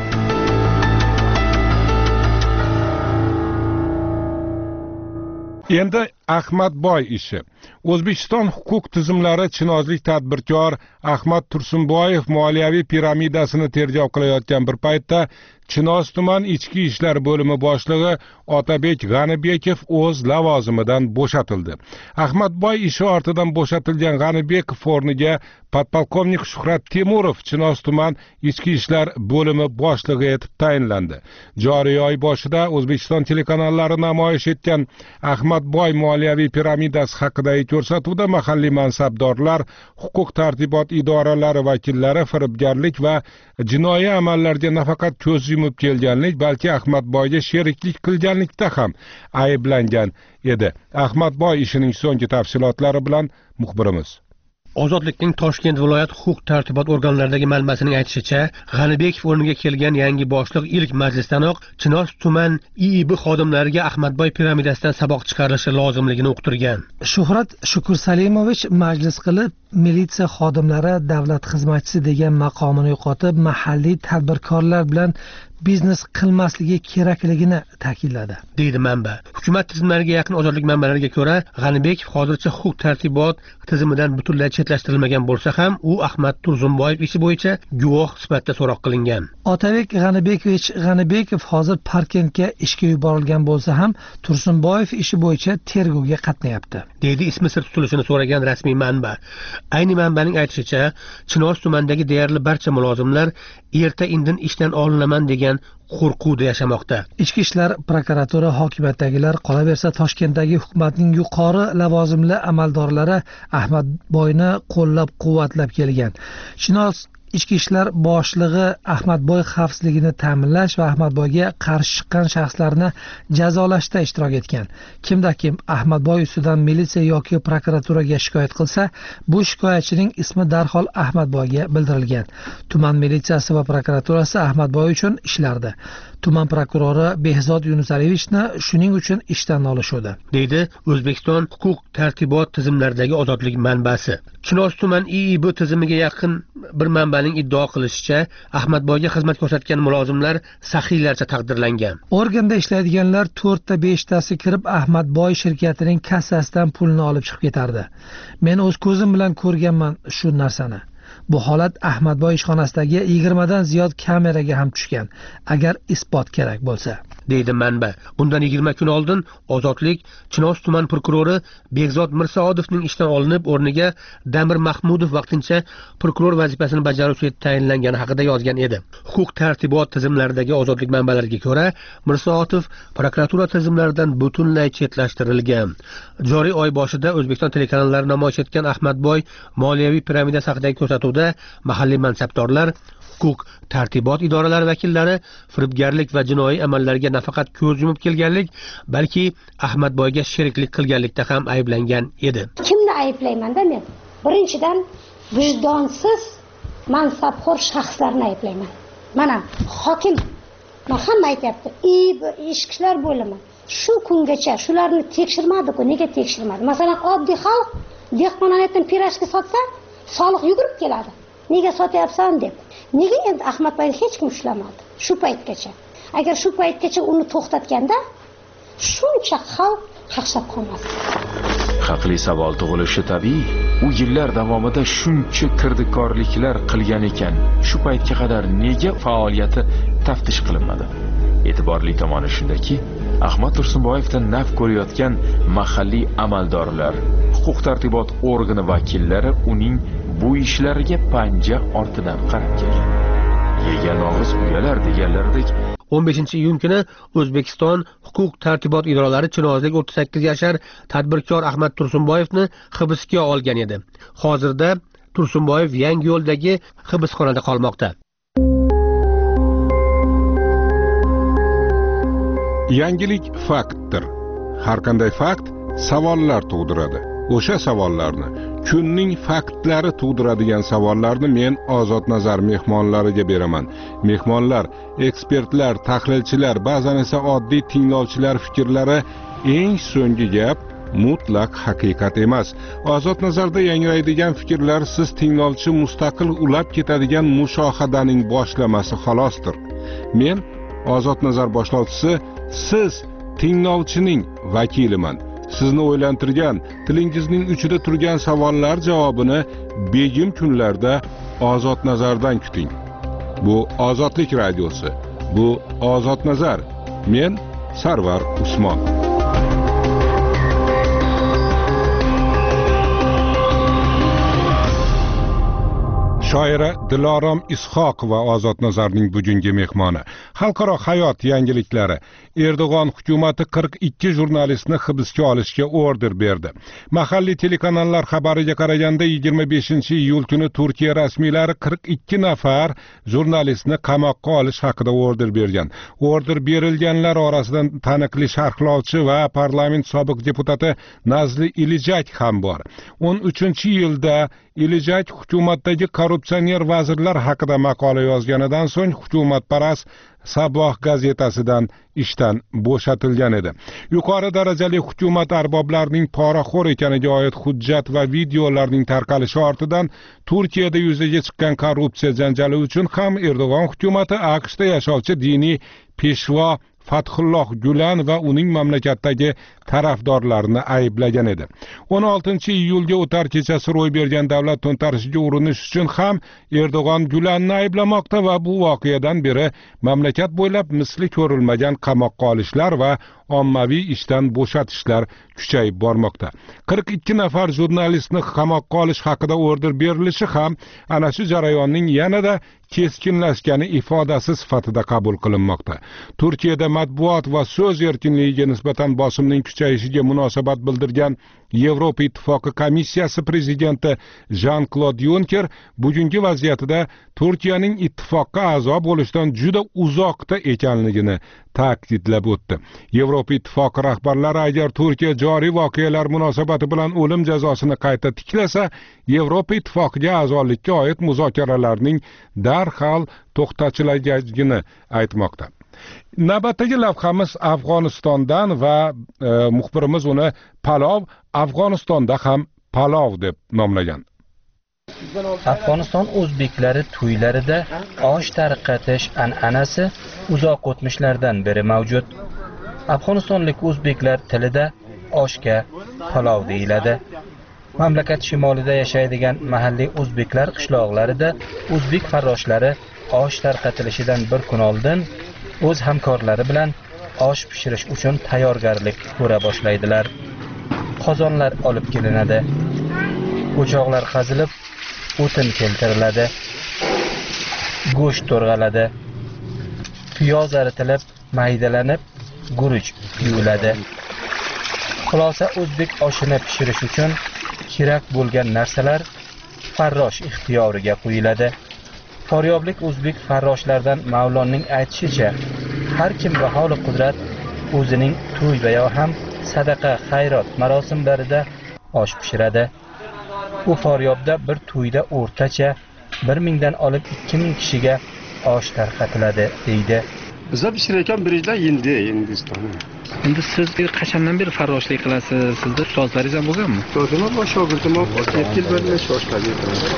Endi Ahmadboy ishi. O'zbekiston huquq tizimlari chinozlik tadbirkor Ahmad Tursunboyev moliyaviy piramidasini tergov qilayotgan bir paytda Chinoz tuman ichki ishlar bo'limi boshlig'i Otabek G'anibekov o'z lavozimidan bo'shatildi. Ahmadboy ishi ortidan bo'shatilgan G'anibekov o'rniga podpolkovnik Shuhrat Temurov Chinoz tuman ichki ishlar bo'limi boshlig'i etib tayinlandi. Joriy oy boshida O'zbekiston telekanallari namoyish etgan Ahmadboy moliyaviy piramidasi haqidagi ko'rsatuvda mahalliy mansabdorlar, huquq tartibot idoralari vakillari firibgarlik va jinoiy amallarga nafaqat ko'z yumib kelganlik, balki Ahmadboyga sheriklik qilganlikda ham ayblangan edi. Ahmadboy ishining so'nggi tafsilotlari bilan muxbirimiz. Ozodlikning Toshkent viloyat huquq tartibot organlaridagi manbasining aytishicha, G'anibekov o'rniga kelgan yangi boshliq ilk majlisdanoq Chinoz tuman I I B xodimlariga Ahmadboy piramidasidan saboq chiqarilishi lozimligini uqtirgan. Shuhrat Shukursalimovich majlis qilib, militsiya xodimlari davlat xizmatchisi degan maqomini yo'qotib, mahalliy tadbirkorlar bilan biznes qilmasligi kerakligini ta'kidladi, deydi manba. Hukumat tizimlariga yaqin ozodlik manbalariga ko'ra, G'anibekov hozircha huquq tartibot tizimidan butunlay chetlashtirilmagan bo'lsa ham, u Ahmad Tursunboyev ishi bo'yicha guvoh sifatida so'roq qilingan. Otabek G'anibekovich G'anibekov hozir Parkentga ishga yuborilgan bo'lsa ham, Tursunboyev ishi bo'yicha tergovga qatnayapti, deydi ismi sir tutilishini so'ragan rasmiy manba. Ayni manbaning aytishicha, Chinoz tumanidagi deyarli barcha mulozimlar erta-indin ishdan olinaman degan qo'rquvda yashamoqda. Ichki ishlar prokuratura hokimiyatdagilar qolaversa Toshkentdagi hukumatning yuqori lavozimli amaldorlari Ahmadboyni qo'llab-quvvatlab kelgan. Chinoz Ichki ishlar boshlig'i Ahmadboy xavfsizligini ta'minlash va Ahmadboyga qarshi chiqqan shaxslarni jazolashda ishtirok etgan. Kimda kim Ahmadboy ustidan militsiya yoki prokuraturaga shikoyat qilsa, bu shikoyatchining ismi darhol Ahmadboyga bildirilgan. Tuman militsiyasi va prokuraturasi Ahmadboy uchun ishlardi. Tuman prokurori Behzod Yunusaliyevichni shuning uchun ishdan olishdi, deydi O'zbekiston huquq tartibot tizimlaridagi ozodlik manbasi. Chinoz tuman I I B tizimiga yaqin bir manbaning iddao qilishicha, Ahmadboyga xizmat ko'rsatgan mulozimlar saxiylarcha taqdirlangan. Organda ishlaydiganlar to'rtta beshtasi kirib Ahmadboy shirkatining kassasidan pulni olib chiqib ketardi. Men o'z ko'zim bilan ko'rganman shu narsani. Bu holat Ahmadboy ishxonasidagi yigirmadan ziyod kameraga ham tushgan, agar isbot kerak bo'lsa, deydi manba. Bundan yigirma kun oldin Ozodlik Chinoz tuman prokurori Behzod Mirsaodovning ishdan olinib, o'rniga Damir Mahmudov vaqtincha prokuror vazifasini bajaruvchi etib tayinlangani haqida yozgan edi. Huquq tartibot tizimlaridagi ozodlik manbalariga ko'ra, Mirsaodov prokuratura tizimlaridan butunlay chetlashtirilgan. Joriy oy boshida O'zbekiston telekanallari namoyish etgan Ahmadboy moliyaviy piramidasi haqidagi ko'rsatuvda mahalliy mansabdorlar, huquq tartibot idoralari vakillari firibgarlik va jinoiy amallarga nafaqat ko'z yumib kelganlik, balki Ahmadboyga sheriklik qilganlikda ham ayblangan edi. Kimni ayblayman-da men? Birinchidan vijdonsiz mansabxo'r shaxslarni ayblayman. Mana hokim, mana hamma aytayapti, ichki ishlar bo'limi shu kungacha shularni tekshirmadi-ku, nega tekshirmadi? Masalan, oddiy xalq dehqononatdan pirashka sotsa, soliq yugurib keladi. Nega sotyapsan deb. Nega endi Ahmadboyni hech kim ushlamadi shu paytgacha? Agar shu paytgacha uni to'xtatganda shuncha xalq qaqshab qolmasdi. Haqli savol tug'ilishi tabiiy. U yillar davomida shuncha kirdikorliklar qilgan ekan, shu paytga qadar nega faoliyati taftish qilinmadi? E'tiborli tomoni shundaki, Ahmad Tursunboyevdan naf ko'rayotgan mahalliy amaldorlar, huquq tartibot organi vakillari uning bu ishlariga panja ortidan qarab kelgan. Yegan og'iz uyalar deganlaridek, o'n beshinchi iyun kuni O'zbekiston huquq tartibot idoralari chinozlik o'ttiz sakkiz yashar tadbirkor Ahmad Tursunboyevni hibsga olgan edi. Hozirda Tursunboyev Yangiyo'ldagi hibsxonada qolmoqda. Yangilik faktdir. Har qanday fakt savollar tug'diradi. O'sha savollarni, kunning faktlari tug'diradigan savollarni men Ozod Nazar mehmonlariga beraman. Mehmonlar, ekspertlar, tahlilchilar, ba'zan esa oddiy tinglovchilar fikrlari eng so'nggi gap mutlaq haqiqat emas. Ozod Nazarda yangraydigan fikrlar siz tinglovchi mustaqil ulab ketadigan mushohadaning boshlamasi xolosdir. Men Ozod Nazar boshlovchisi, siz tinglovchining vakiliman. Sizni o'ylantirgan, tilingizning uchida turgan savollar javobini begim kunlarda Ozod Nazardan kuting. Bu Ozodlik radiosi. Bu Ozod Nazar. Men Sarvar Usmon. Shoira Dilorom Ishoq va Ozod Nazarning bugungi mehmoni. Xalqaro hayot yangiliklari. Erdo'g'on hukumati qirq ikki jurnalistni hibsga olishga order berdi. Mahalliy telekanallar xabariga qaraganda yigirma beshinchi iyul kuni Turkiya rasmiylari qirq ikki nafar jurnalistni qamoqqa olish haqida order bergan. Order berilganlar orasida taniqli sharhlovchi va parlament sobiq deputati Nazli Ilijak ham bor. o'n uchinchi yilda Ilijak hukumatdagi korrupsioner vazirlar haqida maqola yozganidan so'ng hukumatparast Saboh gazetasidan ishdan bo'shatilgan edi. Yuqori darajali hukumat arboblarining poraxo'r ekaniga oid hujjat va videolarning tarqalishi ortidan Turkiyada yuzaga chiqqan korrupsiya janjali uchun ham Erdo'g'on hukumati AQShda yashovchi diniy peshvo Fathulloh Gulen va uning mamlakatdagi tarafdorlarini ayblagan edi. o'n oltinchi iyulga o'tar kechasi ro'y bergan davlat to'ntarishiga urinish uchun ham Erdo'g'on Gulenni ayblamoqda va bu voqeadan beri mamlakat bo'ylab misli ko'rilmagan qamoqqa olishlar va ommaviy ishdan bo'shatishlar kuchayib bormoqda. qirq ikki nafar jurnalistni qamoqqa olish haqida order berilishi ham ana shu jarayonning yanada keskinlashgani ifodasi sifatida qabul qilinmoqda. Turkiyada matbuot va so'z erkinligiga nisbatan bosimning kuchayishiga munosabat bildirgan Yevropa Ittifoqi komissiyasi prezidenti Jean-Claude Juncker bugungi vaziyatida Turkiyaning ittifoqqa a'zo bo'lishdan juda uzoqda ekanligini ta'kidlab o'tdi. Yevropa Ittifoqi rahbarlari agar Turkiya joriy voqealar munosabati bilan o'lim jazosini qayta tiklasa, Yevropa Ittifoqiga a'zolikka oid muzokaralarning darhol to'xtatilajagini aytmoqda. Navbatdagi lavhamiz Afg'onistondan va e, muxbirimiz uni Palov, Afg'onistonda ham Palov deb nomlagan. Afg'oniston o'zbeklari to'ylarida osh tarqatish an'anasi uzoq o'tmishlardan beri mavjud. Afg'onistonlik o'zbeklar tilida oshga palov deyiladi. Mamlakat shimolida yashaydigan mahalliy o'zbeklar qishloqlarida o'zbek farroshlari osh tarqatilishidan bir kun oldin o'z hamkorlari bilan osh pishirish uchun tayyorgarlik ko'ra boshlaydilar. Qozonlar olib kelinadi. O'choqlar qazilib, o'tin keltiriladi. Go'sht to'rg'aladi. Piyoz aritilib, maydalanib, guruch yuviladi. Xulosa o'zbek oshini pishirish uchun kerak bo'lgan narsalar farrosh ixtiyoriga qo'yiladi. Faryoblik o'zbek farroshlardan Mavlonning aytishicha, har kim baholi qudrat o'zining to'y va yo ham sadaqa, xayrot marosimlarida osh pishiradi. Bu faryobda bir to'yda o'rtacha bir mingdan olib ikki ming kishiga osh tarqatiladi deydi. Bizda pishirayotgan birinchidan Hindiya, Hindiston. Endi siz qachondan beri farroshlik qilasiz? Sizda ustozlaringiz ham bo'lganmi? Ustozim bor, shogirdim bor. yetti yil bo'ldi shoshlarga.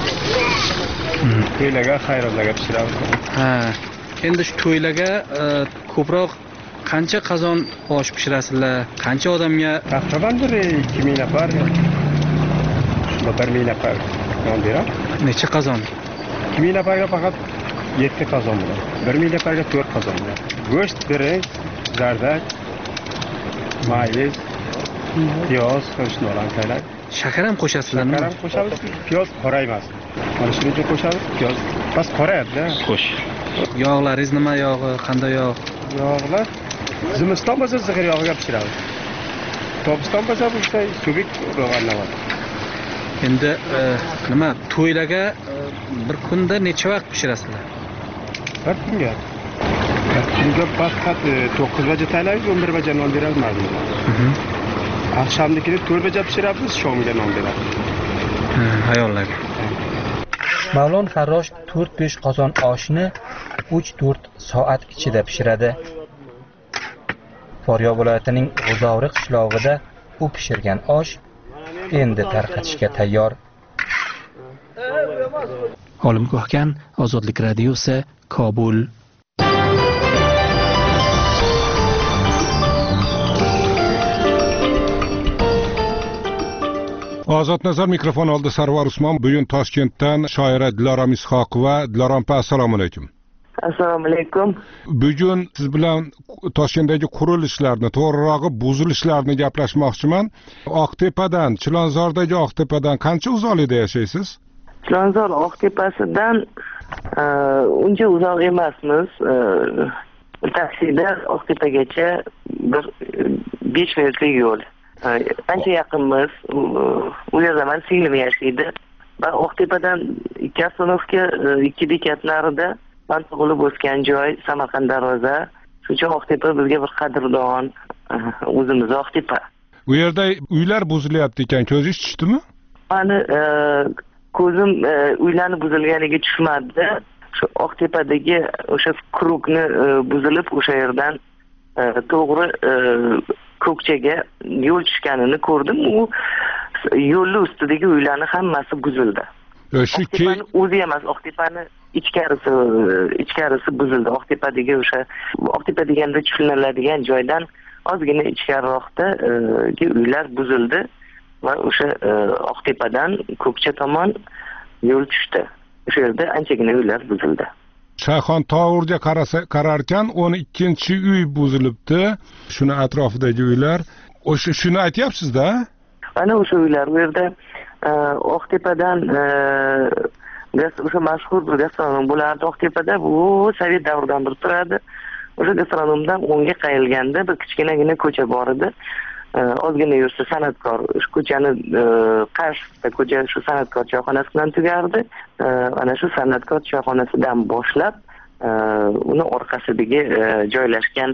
To'ylarga, xayrotlarga pishiramiz. Ha. Endi shu to'ylarga ko'proq qancha qozon osh pishirasizlar? Qancha odamga? Taxminan ikki ming nafar. bir ming nafar non beradi. Necha qozon? ikki ming nafarga faqat yetti qozon bo'ladi. bir ming nafarga to'rt qozon bo'ladi. Go'sht, pirinch, zardak, mayiz, piyoz, shundan tayyor. Shakar ham qo'shasizlarmi? Shakar ham qo'shamiz. Piyoz qora emas. Mana shuning uchun qo'shamiz. Piyoz bas qorayapti. Xo'sh. Yog'laringiz nima yog'i, qanday yog'? yog'lar zimiston bo'lsa zig'ir yog'iga pishiramiz. Tobiston bo'lsa bu subik ro'g'anlab. Endi nima to'ylarga bir kunda necha vaqt pishirasizlar? Bir kunga. Bir kunga faqat to'qqiz baja tayyorlaymiz, o'n bir baja non beramiz. Akşamdakini to'rt baja pishiramiz, shomga non beramiz. Ayollarga. Mavlon Farrosh to'rt besh qozon oshni uch to'rt soat ichida pishiradi. Farg'ona viloyatining G'uzovri qishlog'ida u pishirgan osh endi tarqatishga tayyor. Olim Ko'hkan, Ozodlik radiosi, Kobul. Ozod nazar mikrofon oldi Sarvar Usmon. Bugun Toshkentdan shoira Dilorom Ishoqova. Dilorom pa, assalomu alaykum. Assalomu alaykum. Bugun siz bilan Toshkentdagi qurilishlarni, to'g'rirog'i buzilishlarni gaplashmoqchiman. Oqtepadan, Chilonzordagi Oqtepadan qancha uzoqlikda yashaysiz? Chilonzor Oqtepasidan uncha uzoq emasmiz. Taksida Oqtepagacha bir besh minutlik yo'l. Ancha yaqinmiz. U yerda men singlim yashaydi. Va Oqtepadan ikki avtonovka ikki bekat narida men tug'ilib o'sgan joy Samarqand darvoza. Shuning uchun Oqtepa bizga bir qadrdon, o'zimiz Oqtepa. Bu yerda uylar buzilyapti ekan, ko'zingiz tushdimi? Mani ko'zim uylarni buzilganiga tushmadi. Shu Oqtepadagi o'sha krugni buzilib, o'sha yerdan to'g'ri ko'kchaga yo'l tushganini ko'rdim. U yo'l ustidagi uylarning hammasi buzildi. Shuki o'zi emas, Oqtepani ichkarisi ichkarisi buzildi. Oqtepadagi o'sha Oqtepa deganda tushuniladigan joydan ozgina ichkariroqdagi uylar buzildi va o'sha Oqtepadan ko'kcha tomon yo'l tushdi. O'sha yerda anchagina uylar buzildi. Shayxon Tovurga qarasa qararkan o'n ikkinchi uy buzilibdi. Shuni atrofidagi uylar. O'sha shuni aytyapsiz-da? Ana o'sha uylar u yerda Oqtepadan o'sha mashhur bir gastronom bo'lardi Oqtepada. Bu Sovet davridan bir turadi. O'sha gastronomdan o'ngga qayilganda bir kichkinagina ko'cha bor edi. Ozgina yursa san'atkor, shu ko'chani qarshida ko'cha shu san'atkor choyxonasi bilan tugardi. Ana shu san'atkor choyxonasidan boshlab uni orqasidagi joylashgan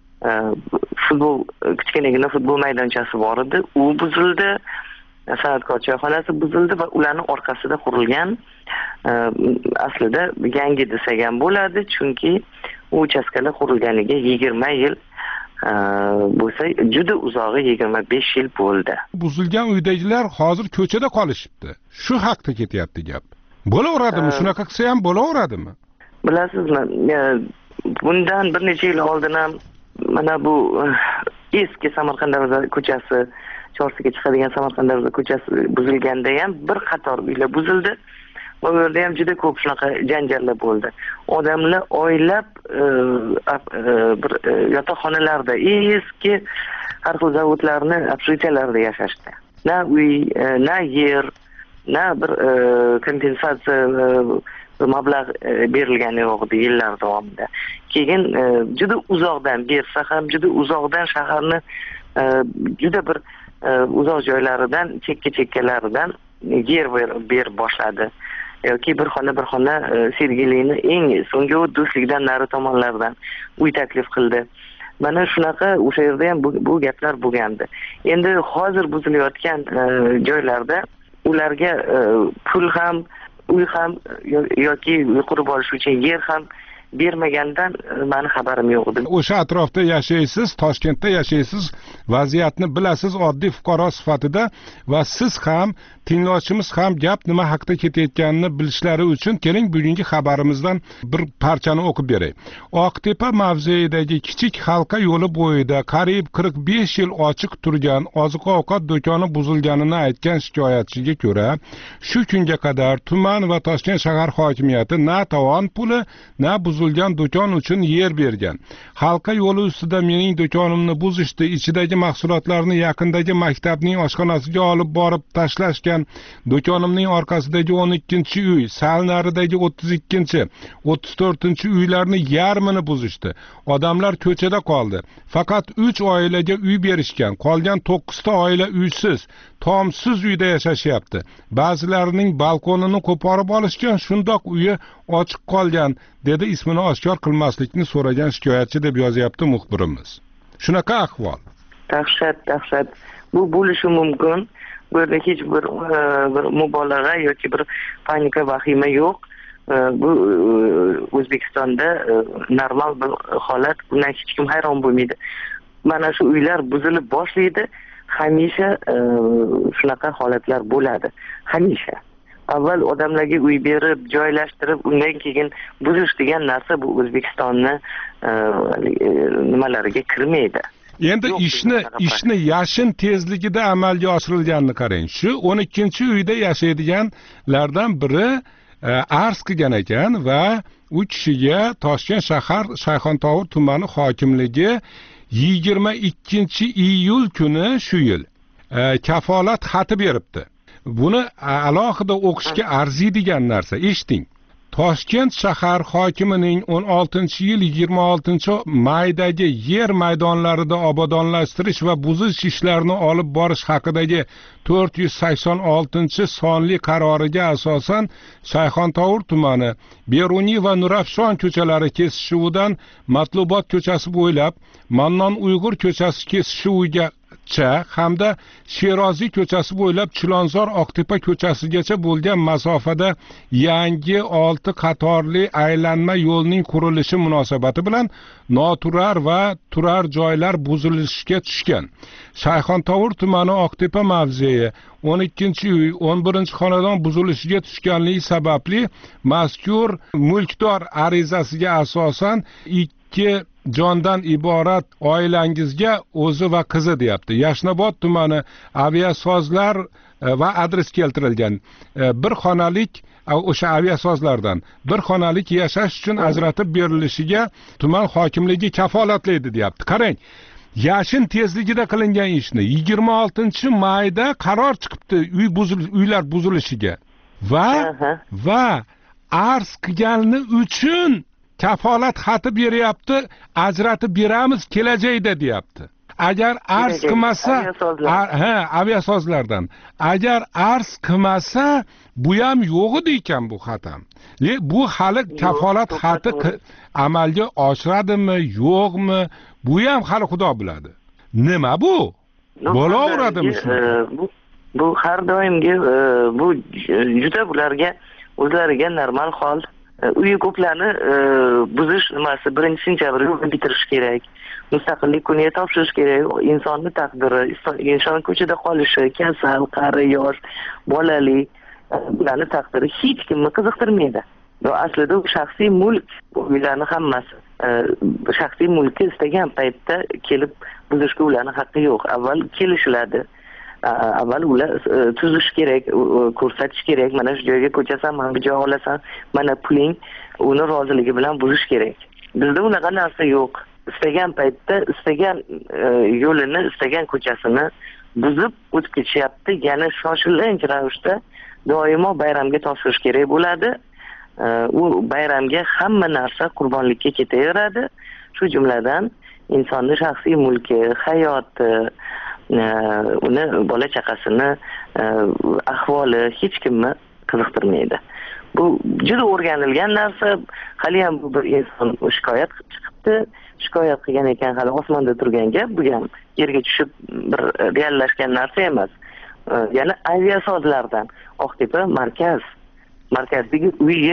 futbol kichkinagina futbol maydonchasi bor edi. U buzildi. San'atkor choyxonasi buzildi va ularning orqasida qurilgan aslida yangi desak ham bo'ladi, chunki u uchastkalar qurilganiga yigirma yil bo'lsa, juda uzog'i yigirma besh yil bo'ldi. Buzilgan uydagilar hozir ko'chada qolishibdi. Shu haqda ketyapti gap. Bo'laveradimi? Shunaqa qilsa ham bo'laveradimi? Bilasizmi, bundan bir necha yil oldin ham mana bu eski Samarqand darvoza ko'chasi, Chorsiga chiqadigan Samarqand darvoza ko'chasi buzilganda ham bir qator uylar buzildi. Bu yerda ham juda ko'p shunaqa janjallar bo'ldi. Odamlar oylab bir yotoqxonalarda, eski har xil zavodlarni общежитияларida yashashdi. Na uy, na yer, na bir kompensatsiya mablag' berilgani yo'q edi yillar davomida. Keyin juda uzoqdan bersa ham, juda uzoqdan shaharni juda bir uzoq joylaridan, chekka-chekkalaridan yer ber boshladi. Yoki bir xona bir xona Sergelini eng so'nggi do'stlikdan nari tomonlardan uy taklif qildi. Mana shunaqa o'sha yerda ham bu, bu gaplar bo'lgandi. Endi hozir buzilayotgan joylarda ularga pul ham, uy ham yoki uy qurib olish uchun yer ham bermagandan meni xabarim yo'q edi. O'sha atrofda yashaysiz, Toshkentda yashaysiz, vaziyatni bilasiz oddiy fuqaro sifatida va siz ham, tinglovchimiz ham gap nima haqida ketayotganini bilishlari uchun keling bugungi xabarimizdan bir parchani o'qib beray. Oqtepa mavzeidagi kichik halqa yo'li bo'yida qariyb qirq besh yil ochiq turgan oziq-ovqat do'koni buzilganini aytgan shikoyatchiga ko'ra, shu kunga qadar tuman va Toshkent shahar hokimiyati na tovon puli, na buzilgan buzilgan do'kon uchun yer bergan. Halqa yo'li ustida mening do'konimni buzishdi, ichidagi mahsulotlarni yaqindagi maktabning oshxonasiga olib borib tashlashgan. Do'konimning orqasidagi o'n ikkinchi uy, sal naridagi o'ttiz ikkinchi, o'ttiz to'rtinchi uylarni yarmini buzishdi. Odamlar ko'chada qoldi. Faqat uch oilaga uy berishgan. Qolgan to'qqiz ta oila uysiz, tomsiz uyda yashashyapti. Ba'zilarining balkonini qo'porib olishgan, shundoq uyi ochiq qolgan, dedi ismini oshkor qilmaslikni so'ragan shikoyatchi, deb yozyapti muxbirimiz. Shunaqa ahvol. Dahshat, dahshat. Bu bo'lishi mumkin. Bu yerda hech bir bir mubolag'a yoki bir panika, vahima yo'q. Bu O'zbekistonda normal bir holat, bundan hech kim hayron bo'lmaydi. Mana shu uylar buzilib boshlaydi, hamisha shunaqa holatlar bo'ladi. Hamisha. Avval odamlarga uy berib, joylashtirib, undan keyin buzish degan narsa bu O'zbekistonni nimalariga kirmaydi. Endi ishni ishni yashin tezligida amalga oshirilganini qarang. Shu o'n ikkinchi uyda yashaydiganlardan biri arz qilgan ekan va u kishiga Toshkent shahar Shayxontohur tumani hokimligi yigirma ikkinchi iyul kuni shu yil kafolat xati beribdi. Buni alohida o'qishga arziydigan narsa. Eshiting. Toshkent shahar hokimining o'n oltinchi yil yigirma oltinchi maydagi yer maydonlarida obodonlashtirish va buzish ishlarini olib borish haqidagi to'rt yuz sakson oltinchi sonli qaroriga asosan Shayxontohur tumani Beruniy va Nurafshon ko'chalari kesishuvidan Matlubot ko'chasi bo'ylab Mannon Uyg'ur ko'chasi kesishuviga hamda Sheroziy ko'chasi bo'ylab Chilonzor Oqtepa ko'chasigacha bo'lgan masofada yangi olti qatorli aylanma yo'lning qurilishi munosabati bilan noturar va turar joylar buzilishga tushgan. Shayxontohur tumani Oqtepa mavzei o'n ikkinchi uy, o'n birinchi xonadon buzilishiga tushganligi sababli mazkur mulkdor arizasiga asosan ikki jondan iborat oilangizga o'zi va qizi deyapti. Yashnobod tumani aviasozlar va adres keltirilgan. Bir xonalik o'sha aviasozlardan bir xonalik yashash uchun ajratib berilishiga tuman hokimligi kafolatlaydi deyapti. Qarang, yashin tezligida qilingan ishni yigirma oltinchi mayda qaror chiqibdi uy buzil uylar buzilishiga va va arz qilgani uchun kafolat xati beryapti, ajratib beramiz kelajakda deyapti. Agar arz qilmasa, ha, aviasozlardan. Agar arz qilmasa, bu ham yo'q edi ekan bu xat ham. Bu hali kafolat xati amalga oshiradimi, yo'qmi? Bu ham hali Xudo biladi. Nima bu? Bola uradimi bu? Bu har doimgi bu juda bularga o'zlariga normal hol. Uyi ko'plarni buzish nimasi birinchi sentyabrga bitirish kerak. Mustaqillik kuniga topshirish kerak. Insonning taqdiri, inson ko'chada qolishi, kasal, qari, yosh, bolali, bularni taqdiri hech kimni qiziqtirmaydi. Va aslida u shaxsiy mulk, uylarni hammasi shaxsiy mulki istagan paytda kelib buzishga ularning haqqi yo'q. Avval kelishiladi. Avval ular tuzish kerak, ko'rsatish kerak. Mana shu joyga ko'chasan, mana bu joy olasan, mana puling, uni roziligi bilan buzish kerak. Bizda unaqa narsa yo'q. Istagan paytda istagan yo'lini, istagan ko'chasini buzib o'tib ketishyapti. Ya'ni shoshilinch ravishda doimo bayramga topshirish kerak bo'ladi. U bayramga hamma narsa qurbonlikka ketaveradi. Shu jumladan insonning shaxsiy mulki, hayoti, uni bola chaqasini ahvoli hech kimni qiziqtirmaydi. Bu juda o'rganilgan narsa. Hali ham bu bir inson shikoyat chiqibdi. Shikoyat qilgan ekan, hali osmonda turgan gap. Bu ham yerga tushib bir reallashgan narsa emas. Ya'ni aviasozlardan Oqtepa markaz markazdagi uyi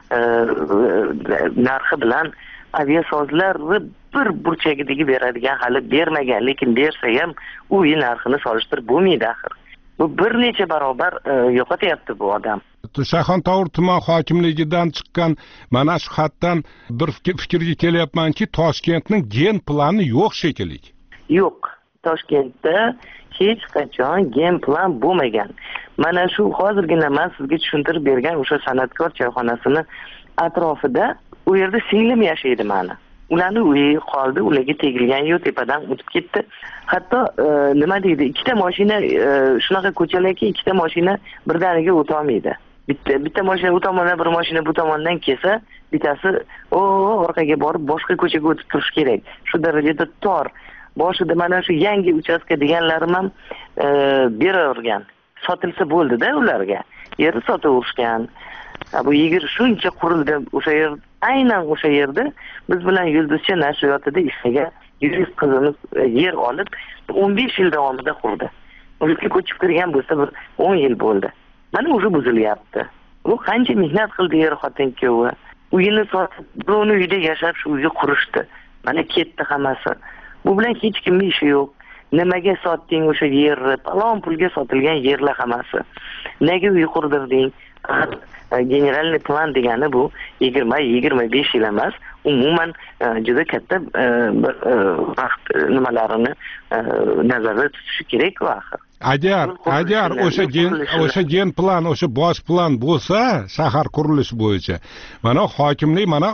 narxi bilan aviasozlarni bir burchagidagi beradigan hali bermagan, lekin bersa ham uy narxini solishtirib bo'lmaydi axir. Bu bir necha barobar yo'qotyapti bu odam. Shayxontohur tuman hokimligidan chiqqan mana shu xatdan bir fikrga kelyapmanki, Toshkentning gen plani yo'q shekilli. Yo'q. Toshkentda hech qachon gen plan bo'lmagan. Mana shu hozirgina men sizga tushuntirib bergan o'sha san'atkor choyxonasini atrofida u yerda singlim yashaydi mani. Ularni uyi qoldi, ularga tegilgan yo'q, tepadan o'tib ketdi. Hatto nima deydi, ikkita mashina shunaqa ko'chalarki, ikkita mashina birdaniga o'ta olmaydi. Bitta bitta mashina u tomondan, bir mashina bu tomondan kelsa, bittasi o orqaga borib boshqa ko'chaga o'tib turish kerak. Shu darajada tor. Boshida mana shu yangi uchastka deganlarim ham beravergan. Sotilsa bo'ldi-da ularga. Yerni sotaverishgan. Bu yigir shuncha qurildi o'sha yer, aynan o'sha yerda biz bilan Yulduzcha nashriyotida ishlagan yurist qizimiz yer olib o'n besh yil davomida qurdi. O'ziga ko'chib kirgan bo'lsa bir o'n yil bo'ldi. Mana o'sha buzilyapti. Bu qancha mehnat qildi er xotin kuyovi. Uyini sotib, birovni uyida yashab shu uyga qurishdi. Mana ketdi hammasi. Bu bilan hech kimning ishi yo'q. Nimaga sotding o'sha yerni? Palon pulga sotilgan yerlar hammasi. Nega uy qurdirding? Generalniy plan degani bu yigirma yigirma besh yil emas, umuman juda katta bir vaqt nimalarini nazarda tutishi kerak va axir. Agar agar o'sha gen o'sha gen plan, o'sha bosh plan bo'lsa, shahar qurilishi bo'yicha, mana hokimlik mana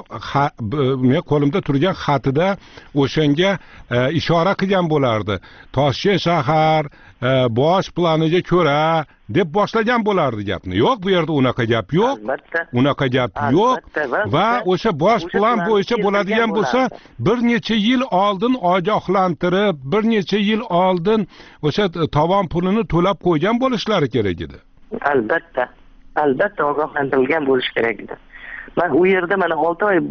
men qo'limda turgan xatida o'shanga ishora qilgan bo'lardi. Toshkent shahar bosh planiga ko'ra deb boshlagan bo'lardi gapni. Yo'q, bu yerda unaqa gap yo'q. Unaqa gap yo'q va o'sha bosh plan bo'yicha bo'ladigan bo'lsa, bir necha yil oldin ogohlantirib, bir necha yil oldin o'sha tovon pulini to'lab qo'ygan bo'lishlari kerak edi. Albatta, albatta ogohlantirilgan bo'lish kerak edi. Men u yerda mana olti oy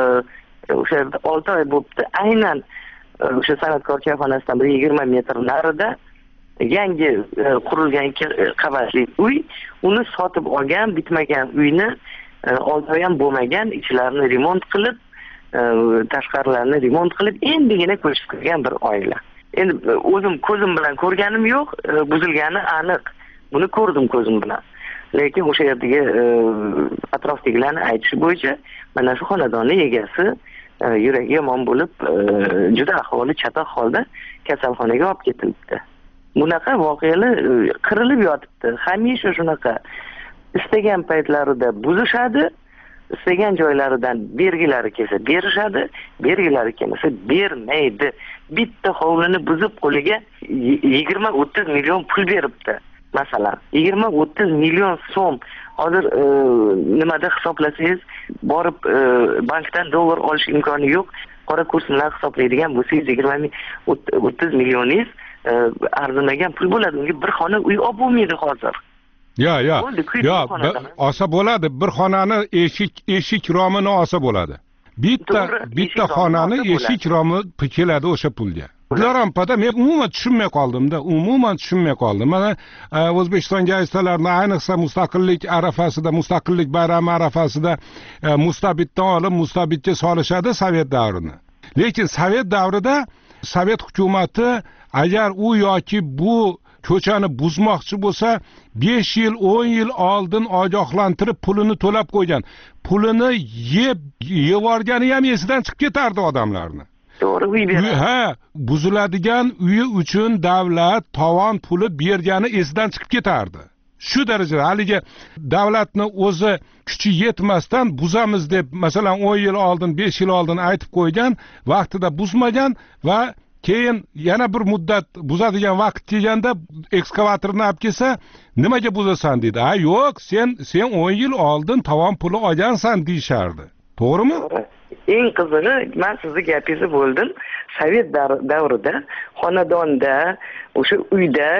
o'sha yerda olti oy bo'libdi. Aynan o'sha san'atkor choyxonasidan bir yigirma metr narida yangi qurilgan ikki qavatli uy, uni sotib olgan, bitmagan uyni olti oy ham bo'lmagan, ichlarini remont qilib, tashqarilarini remont qilib, endigina ko'chib kirgan bir oila. Endi o'zim ko'zim bilan ko'rganim yo'q, buzilgani aniq. Buni ko'rdim ko'zim bilan. Lekin o'sha yerdagi atrofdagilarning aytishi bo'yicha, mana shu xonadonning egasi yuragi yomon bo'lib, juda ahvoli chatoq holda kasalxonaga olib ketilibdi. Bunaqa voqealar qirilib yotibdi. Hamisha shunaqa. Istagan paytlarida buzishadi, istagan joylaridan bergilari kelsa berishadi, bergilari kelmasa bermaydi. Bitta hovlini buzib qo'liga yigirma o'ttiz million pul beribdi. Masalan, yigirma o'ttiz million so'm. Hozir nimada hisoblasangiz, borib bankdan dollar olish imkoni yo'q. Qora kurs bilan hisoblaydigan bo'lsangiz yigirma o'ttiz millioningiz arzimagan pul bo'ladi. Unga bir xona uy olib bo'lmaydi hozir. Yo, yo. Yo, olsa bo'ladi. Bir xonani eshik eshik romini olsa bo'ladi. Bitta bitta xonani eshik romi keladi o'sha pulga. Larampada men umuman tushunmay qoldim-da, umuman tushunmay qoldim. Mana O'zbekiston gazetalarini ayniqsa mustaqillik arafasida, mustaqillik bayrami arafasida mustabiddan olib mustabidga solishadi Sovet davrini. Lekin Sovet davrida Sovet hukumati agar u yoki bu ko'chani buzmoqchi bo'lsa, besh yil, o'n yil oldin ogohlantirib pulini to'lab qo'ygan. Pulini yeb yevorgani ham esidan chiqib ketardi odamlarni. To'g'ri, uy beradi. Ha, buziladigan uyi uchun davlat tovon puli bergani esidan chiqib ketardi. Shu darajada haligi davlatni o'zi kuchi yetmasdan buzamiz deb, masalan, o'n yil oldin, besh yil oldin aytib qo'ygan, vaqtida buzmagan va keyin yana bir muddat buzadigan vaqt kelganda ekskavatorni olib kelsa, nimaga buzasan dedi. Ha, yo'q, sen sen o'n yil oldin tovon puli olgansan deyishardi. To'g'rimi? Eng qizig'i, men sizni gapingizni bo'ldim. Sovet davrida xonadonda, o'sha uyda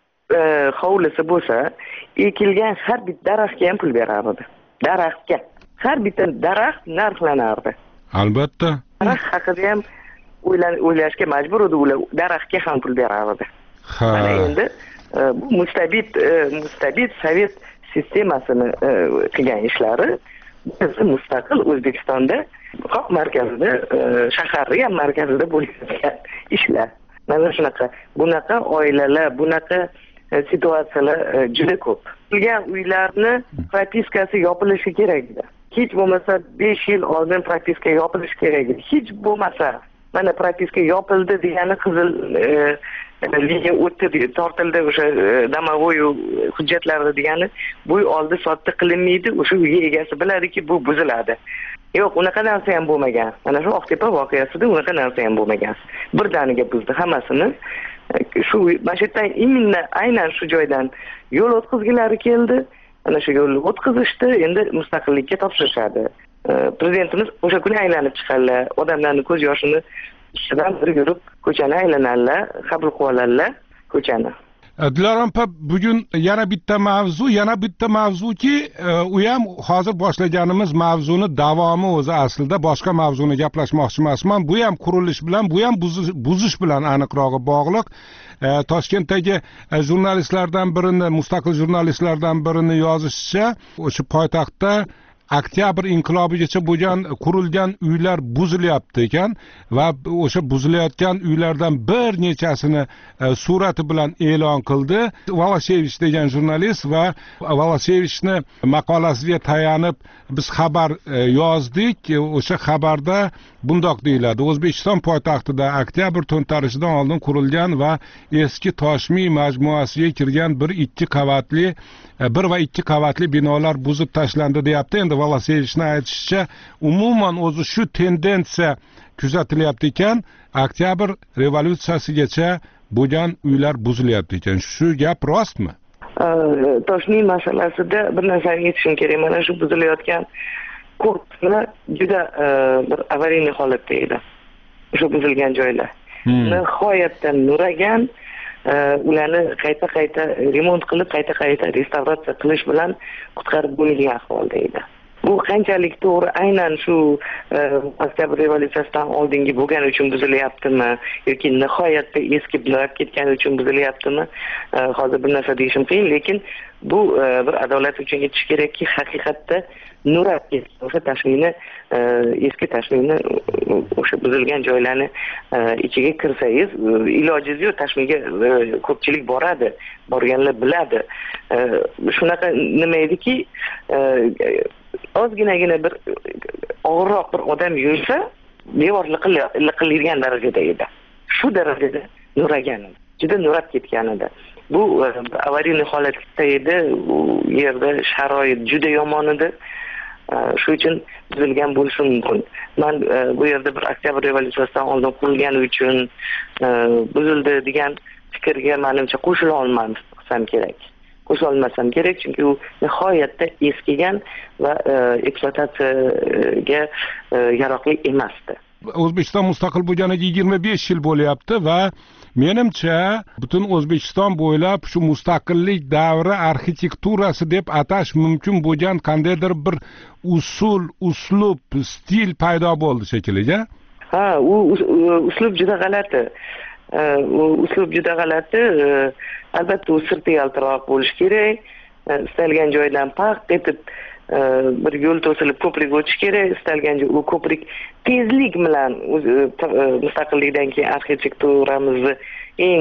hovlisi bo'lsa, ekilgan har bir daraxtga ham pul berardi. Daraxtga. Har bitta daraxt narxlanardi. Albatta. Daraxt haqida ham o'ylashga majbur edi ular, daraxtga ham pul berardi. Ha. Mana endi bu mustabid mustabid Sovet sistemasini qilgan ishlari biz mustaqil O'zbekistonda qoq markazida, shaharning ham markazida bo'layotgan ishlar. Mana shunaqa, bunaqa oilalar, bunaqa situatsiyalar juda ko'p. Qilgan uylarni propiskasi yopilishi kerak edi. Hech bo'lmasa besh yil oldin propiska yopilishi kerak edi. Hech bo'lmasa mana propiska yopildi degani qizil liniya o'tdi, tortildi o'sha domovoy hujjatlari degani bu oldi sotdi qilinmaydi. O'sha uy egasi biladiki, bu buziladi. yo'q, unaqa narsa ham bo'lmagan. Mana shu Oqtepa voqeasida unaqa narsa ham bo'lmagan. Birdaniga buzdi hammasini. Shu mana shu yerdan imminni aynan shu joydan yo'l o'tkazgilari keldi. Mana shu yo'lni o'tkazishdi, endi mustaqillikka topshirishadi. Prezidentimiz o'sha kuni aylanib chiqadilar, odamlarni ko'z yoshini ichidan bir yurib ko'chani aylanadilar, qabul qilib oladilar ko'chani. Dilorom opa, bugun yana bitta mavzu, yana bitta mavzuki, u ham hozir boshlaganimiz mavzuni davomi o'zi aslida boshqa mavzuni gaplashmoqchi emasman. Bu ham qurilish bilan, bu ham buzish bilan aniqrog'i bog'liq. Toshkentdagi jurnalistlardan birini, mustaqil jurnalistlardan birini yozishicha, o'sha poytaxtda oktyabr inqilobigacha bo'lgan qurilgan uylar buzilyapti ekan va o'sha buzilayotgan uylardan bir nechasini surati bilan e'lon qildi. Valasevich degan jurnalist va Valasevichni maqolasiga tayanib biz xabar yozdik. O'sha xabarda bundoq deyiladi: O'zbekiston poytaxtida oktyabr to'ntarishidan oldin qurilgan va eski Toshmiy majmuasiga kirgan bir ikki qavatli bir va ikki qavatli binolar buzib tashlandi deyapti. Endi Valasevichning aytishicha, umuman o'zi shu tendensiya kuzatilyapti ekan, oktyabr revolyutsiyasigacha bo'lgan uylar buzilyapti ekan. Shu gap rostmi? Toshmiy masalasida bir narsani aytishim kerak. Mana shu buzilayotgan korpuslar juda bir avariyniy holatda edi. Shu buzilgan joylar. Nihoyatda nuragan, ularni qayta-qayta remont qilib, qayta-qayta restavratsiya qilish bilan qutqarib bo'lgan ahvolda edi. Bu qanchalik to'g'ri, aynan shu oktyabr revolyutsiyasidan oldingi bo'lgani uchun buzilyaptimi yoki nihoyatda eski bularib ketgani uchun buzilyaptimi, hozir bir narsa deyishim qiyin, lekin bu bir adolat uchun aytish kerakki, haqiqatda nurab ketgan o'sha tashmiyni, eski tashmiyni, o'sha buzilgan joylarni ichiga kirsangiz, ilojingiz yo'q, tashmiyga ko'pchilik boradi, borganlar biladi. Shunaqa nima ediki, ozginagina bir og'irroq bir odam yursa, devor liqillaydigan darajada edi. Shu darajada nuragan, juda nurab ketgan edi. Bu avariyniy holatda edi, u yerda sharoit juda yomon edi. Shu uchun buzilgan bo'lishi mumkin. Men bu yerda bir oktyabr revolyutsiyasidan oldin qurilgani uchun buzildi degan fikrga menimcha qo'shila olmasam kerak. Qo'shila olmasam kerak, chunki u nihoyatda eskigan va ekspluatatsiyaga yaroqli emasdi. O'zbekiston mustaqil bo'lganiga yigirma besh yil bo'lyapti va menimcha butun O'zbekiston bo'ylab shu mustaqillik davri arxitekturasi deb atash mumkin bo'lgan qandaydir bir usul, uslub, stil paydo bo'ldi shekilli-a? Ha, u uslub juda g'alati. U uslub juda g'alati. Albatta, u sirti yaltiroq bo'lishi kerak. Istalgan joydan paq etib bir yo'l to'silib ko'prik o'tish kerak. Istalgan joy u ko'prik tezlik bilan mustaqillikdan keyin arxitekturamizni eng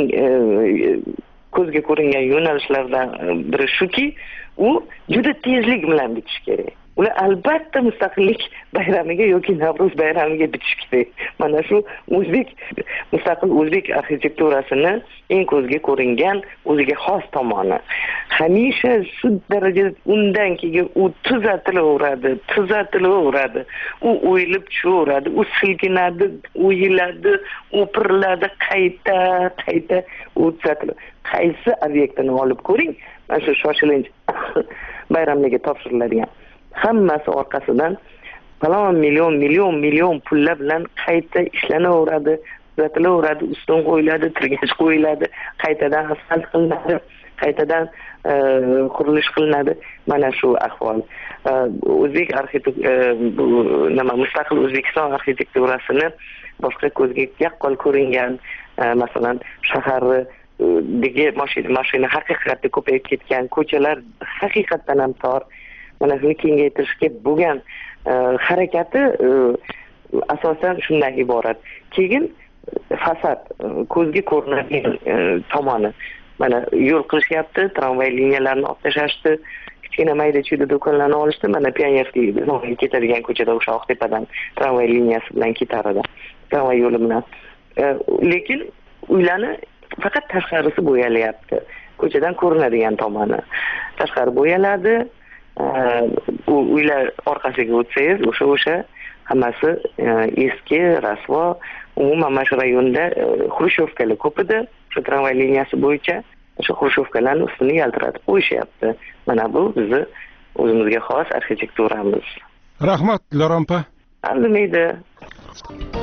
ko'zga ko'ringan yo'nalishlardan biri shuki, u juda tezlik bilan bitishi kerak. Ular albatta mustaqillik bayramiga yoki Navro'z bayramiga bitishi kerak. Mana shu o'zbek mustaqil o'zbek arxitekturasini eng ko'zga ko'ringan o'ziga xos tomoni. Hamisha shu darajada undan keyin u tuzatilaveradi, tuzatilaveradi. U o'yilib tushaveradi, u silkinadi, o'yiladi, o'piriladi, qayta, qayta u tuzatiladi. Qaysi obyektini olib ko'ring, mana shu shoshilinch bayramlarga topshiriladigan hammasi orqasidan falon million million million pullar bilan qayta ishlanaveradi, tuzatilaveradi, ustun qo'yiladi, tirgach qo'yiladi, qaytadan asfalt qilinadi, qaytadan qurilish qilinadi. Mana shu ahvol. O'zbek arxitektura, nima mustaqil O'zbekiston arxitekturasini boshqa ko'zga yaqqol ko'ringan, masalan, shaharni dagi mashina haqiqatda ko'payib ketgan, ko'chalar haqiqatdan ham tor. Mana shuni kengaytirishga bo'lgan harakati asosan shundan iborat. Keyin fasad, ko'zga ko'rinadigan tomoni. Mana yo'l qilishyapti, tramvay liniyalarini olib tashlashdi, kichkina mayda-chuyda do'konlarni olishdi. Mana Pionerskiy bizga ketadigan ko'chada o'sha Oqtepadan tramvay liniyasi bilan ketar edi, tramvay yo'li bilan. Lekin uylarni faqat tashqarisi bo'yalyapti. Ko'chadan ko'rinadigan tomoni. Tashqari bo'yaladi. U uylar orqasiga o'tsangiz, o'sha o'sha hammasi eski, rasvo. Umuman mana shu rayonda xrushchevkalar ko'p edi. Shu tramvay liniyasi bo'yicha shu xrushchevkalarni ustini yaltiratib qo'yishyapti. Mana bu bizni o'zimizga xos arxitekturamiz. Rahmat, Lorampa. Albatta.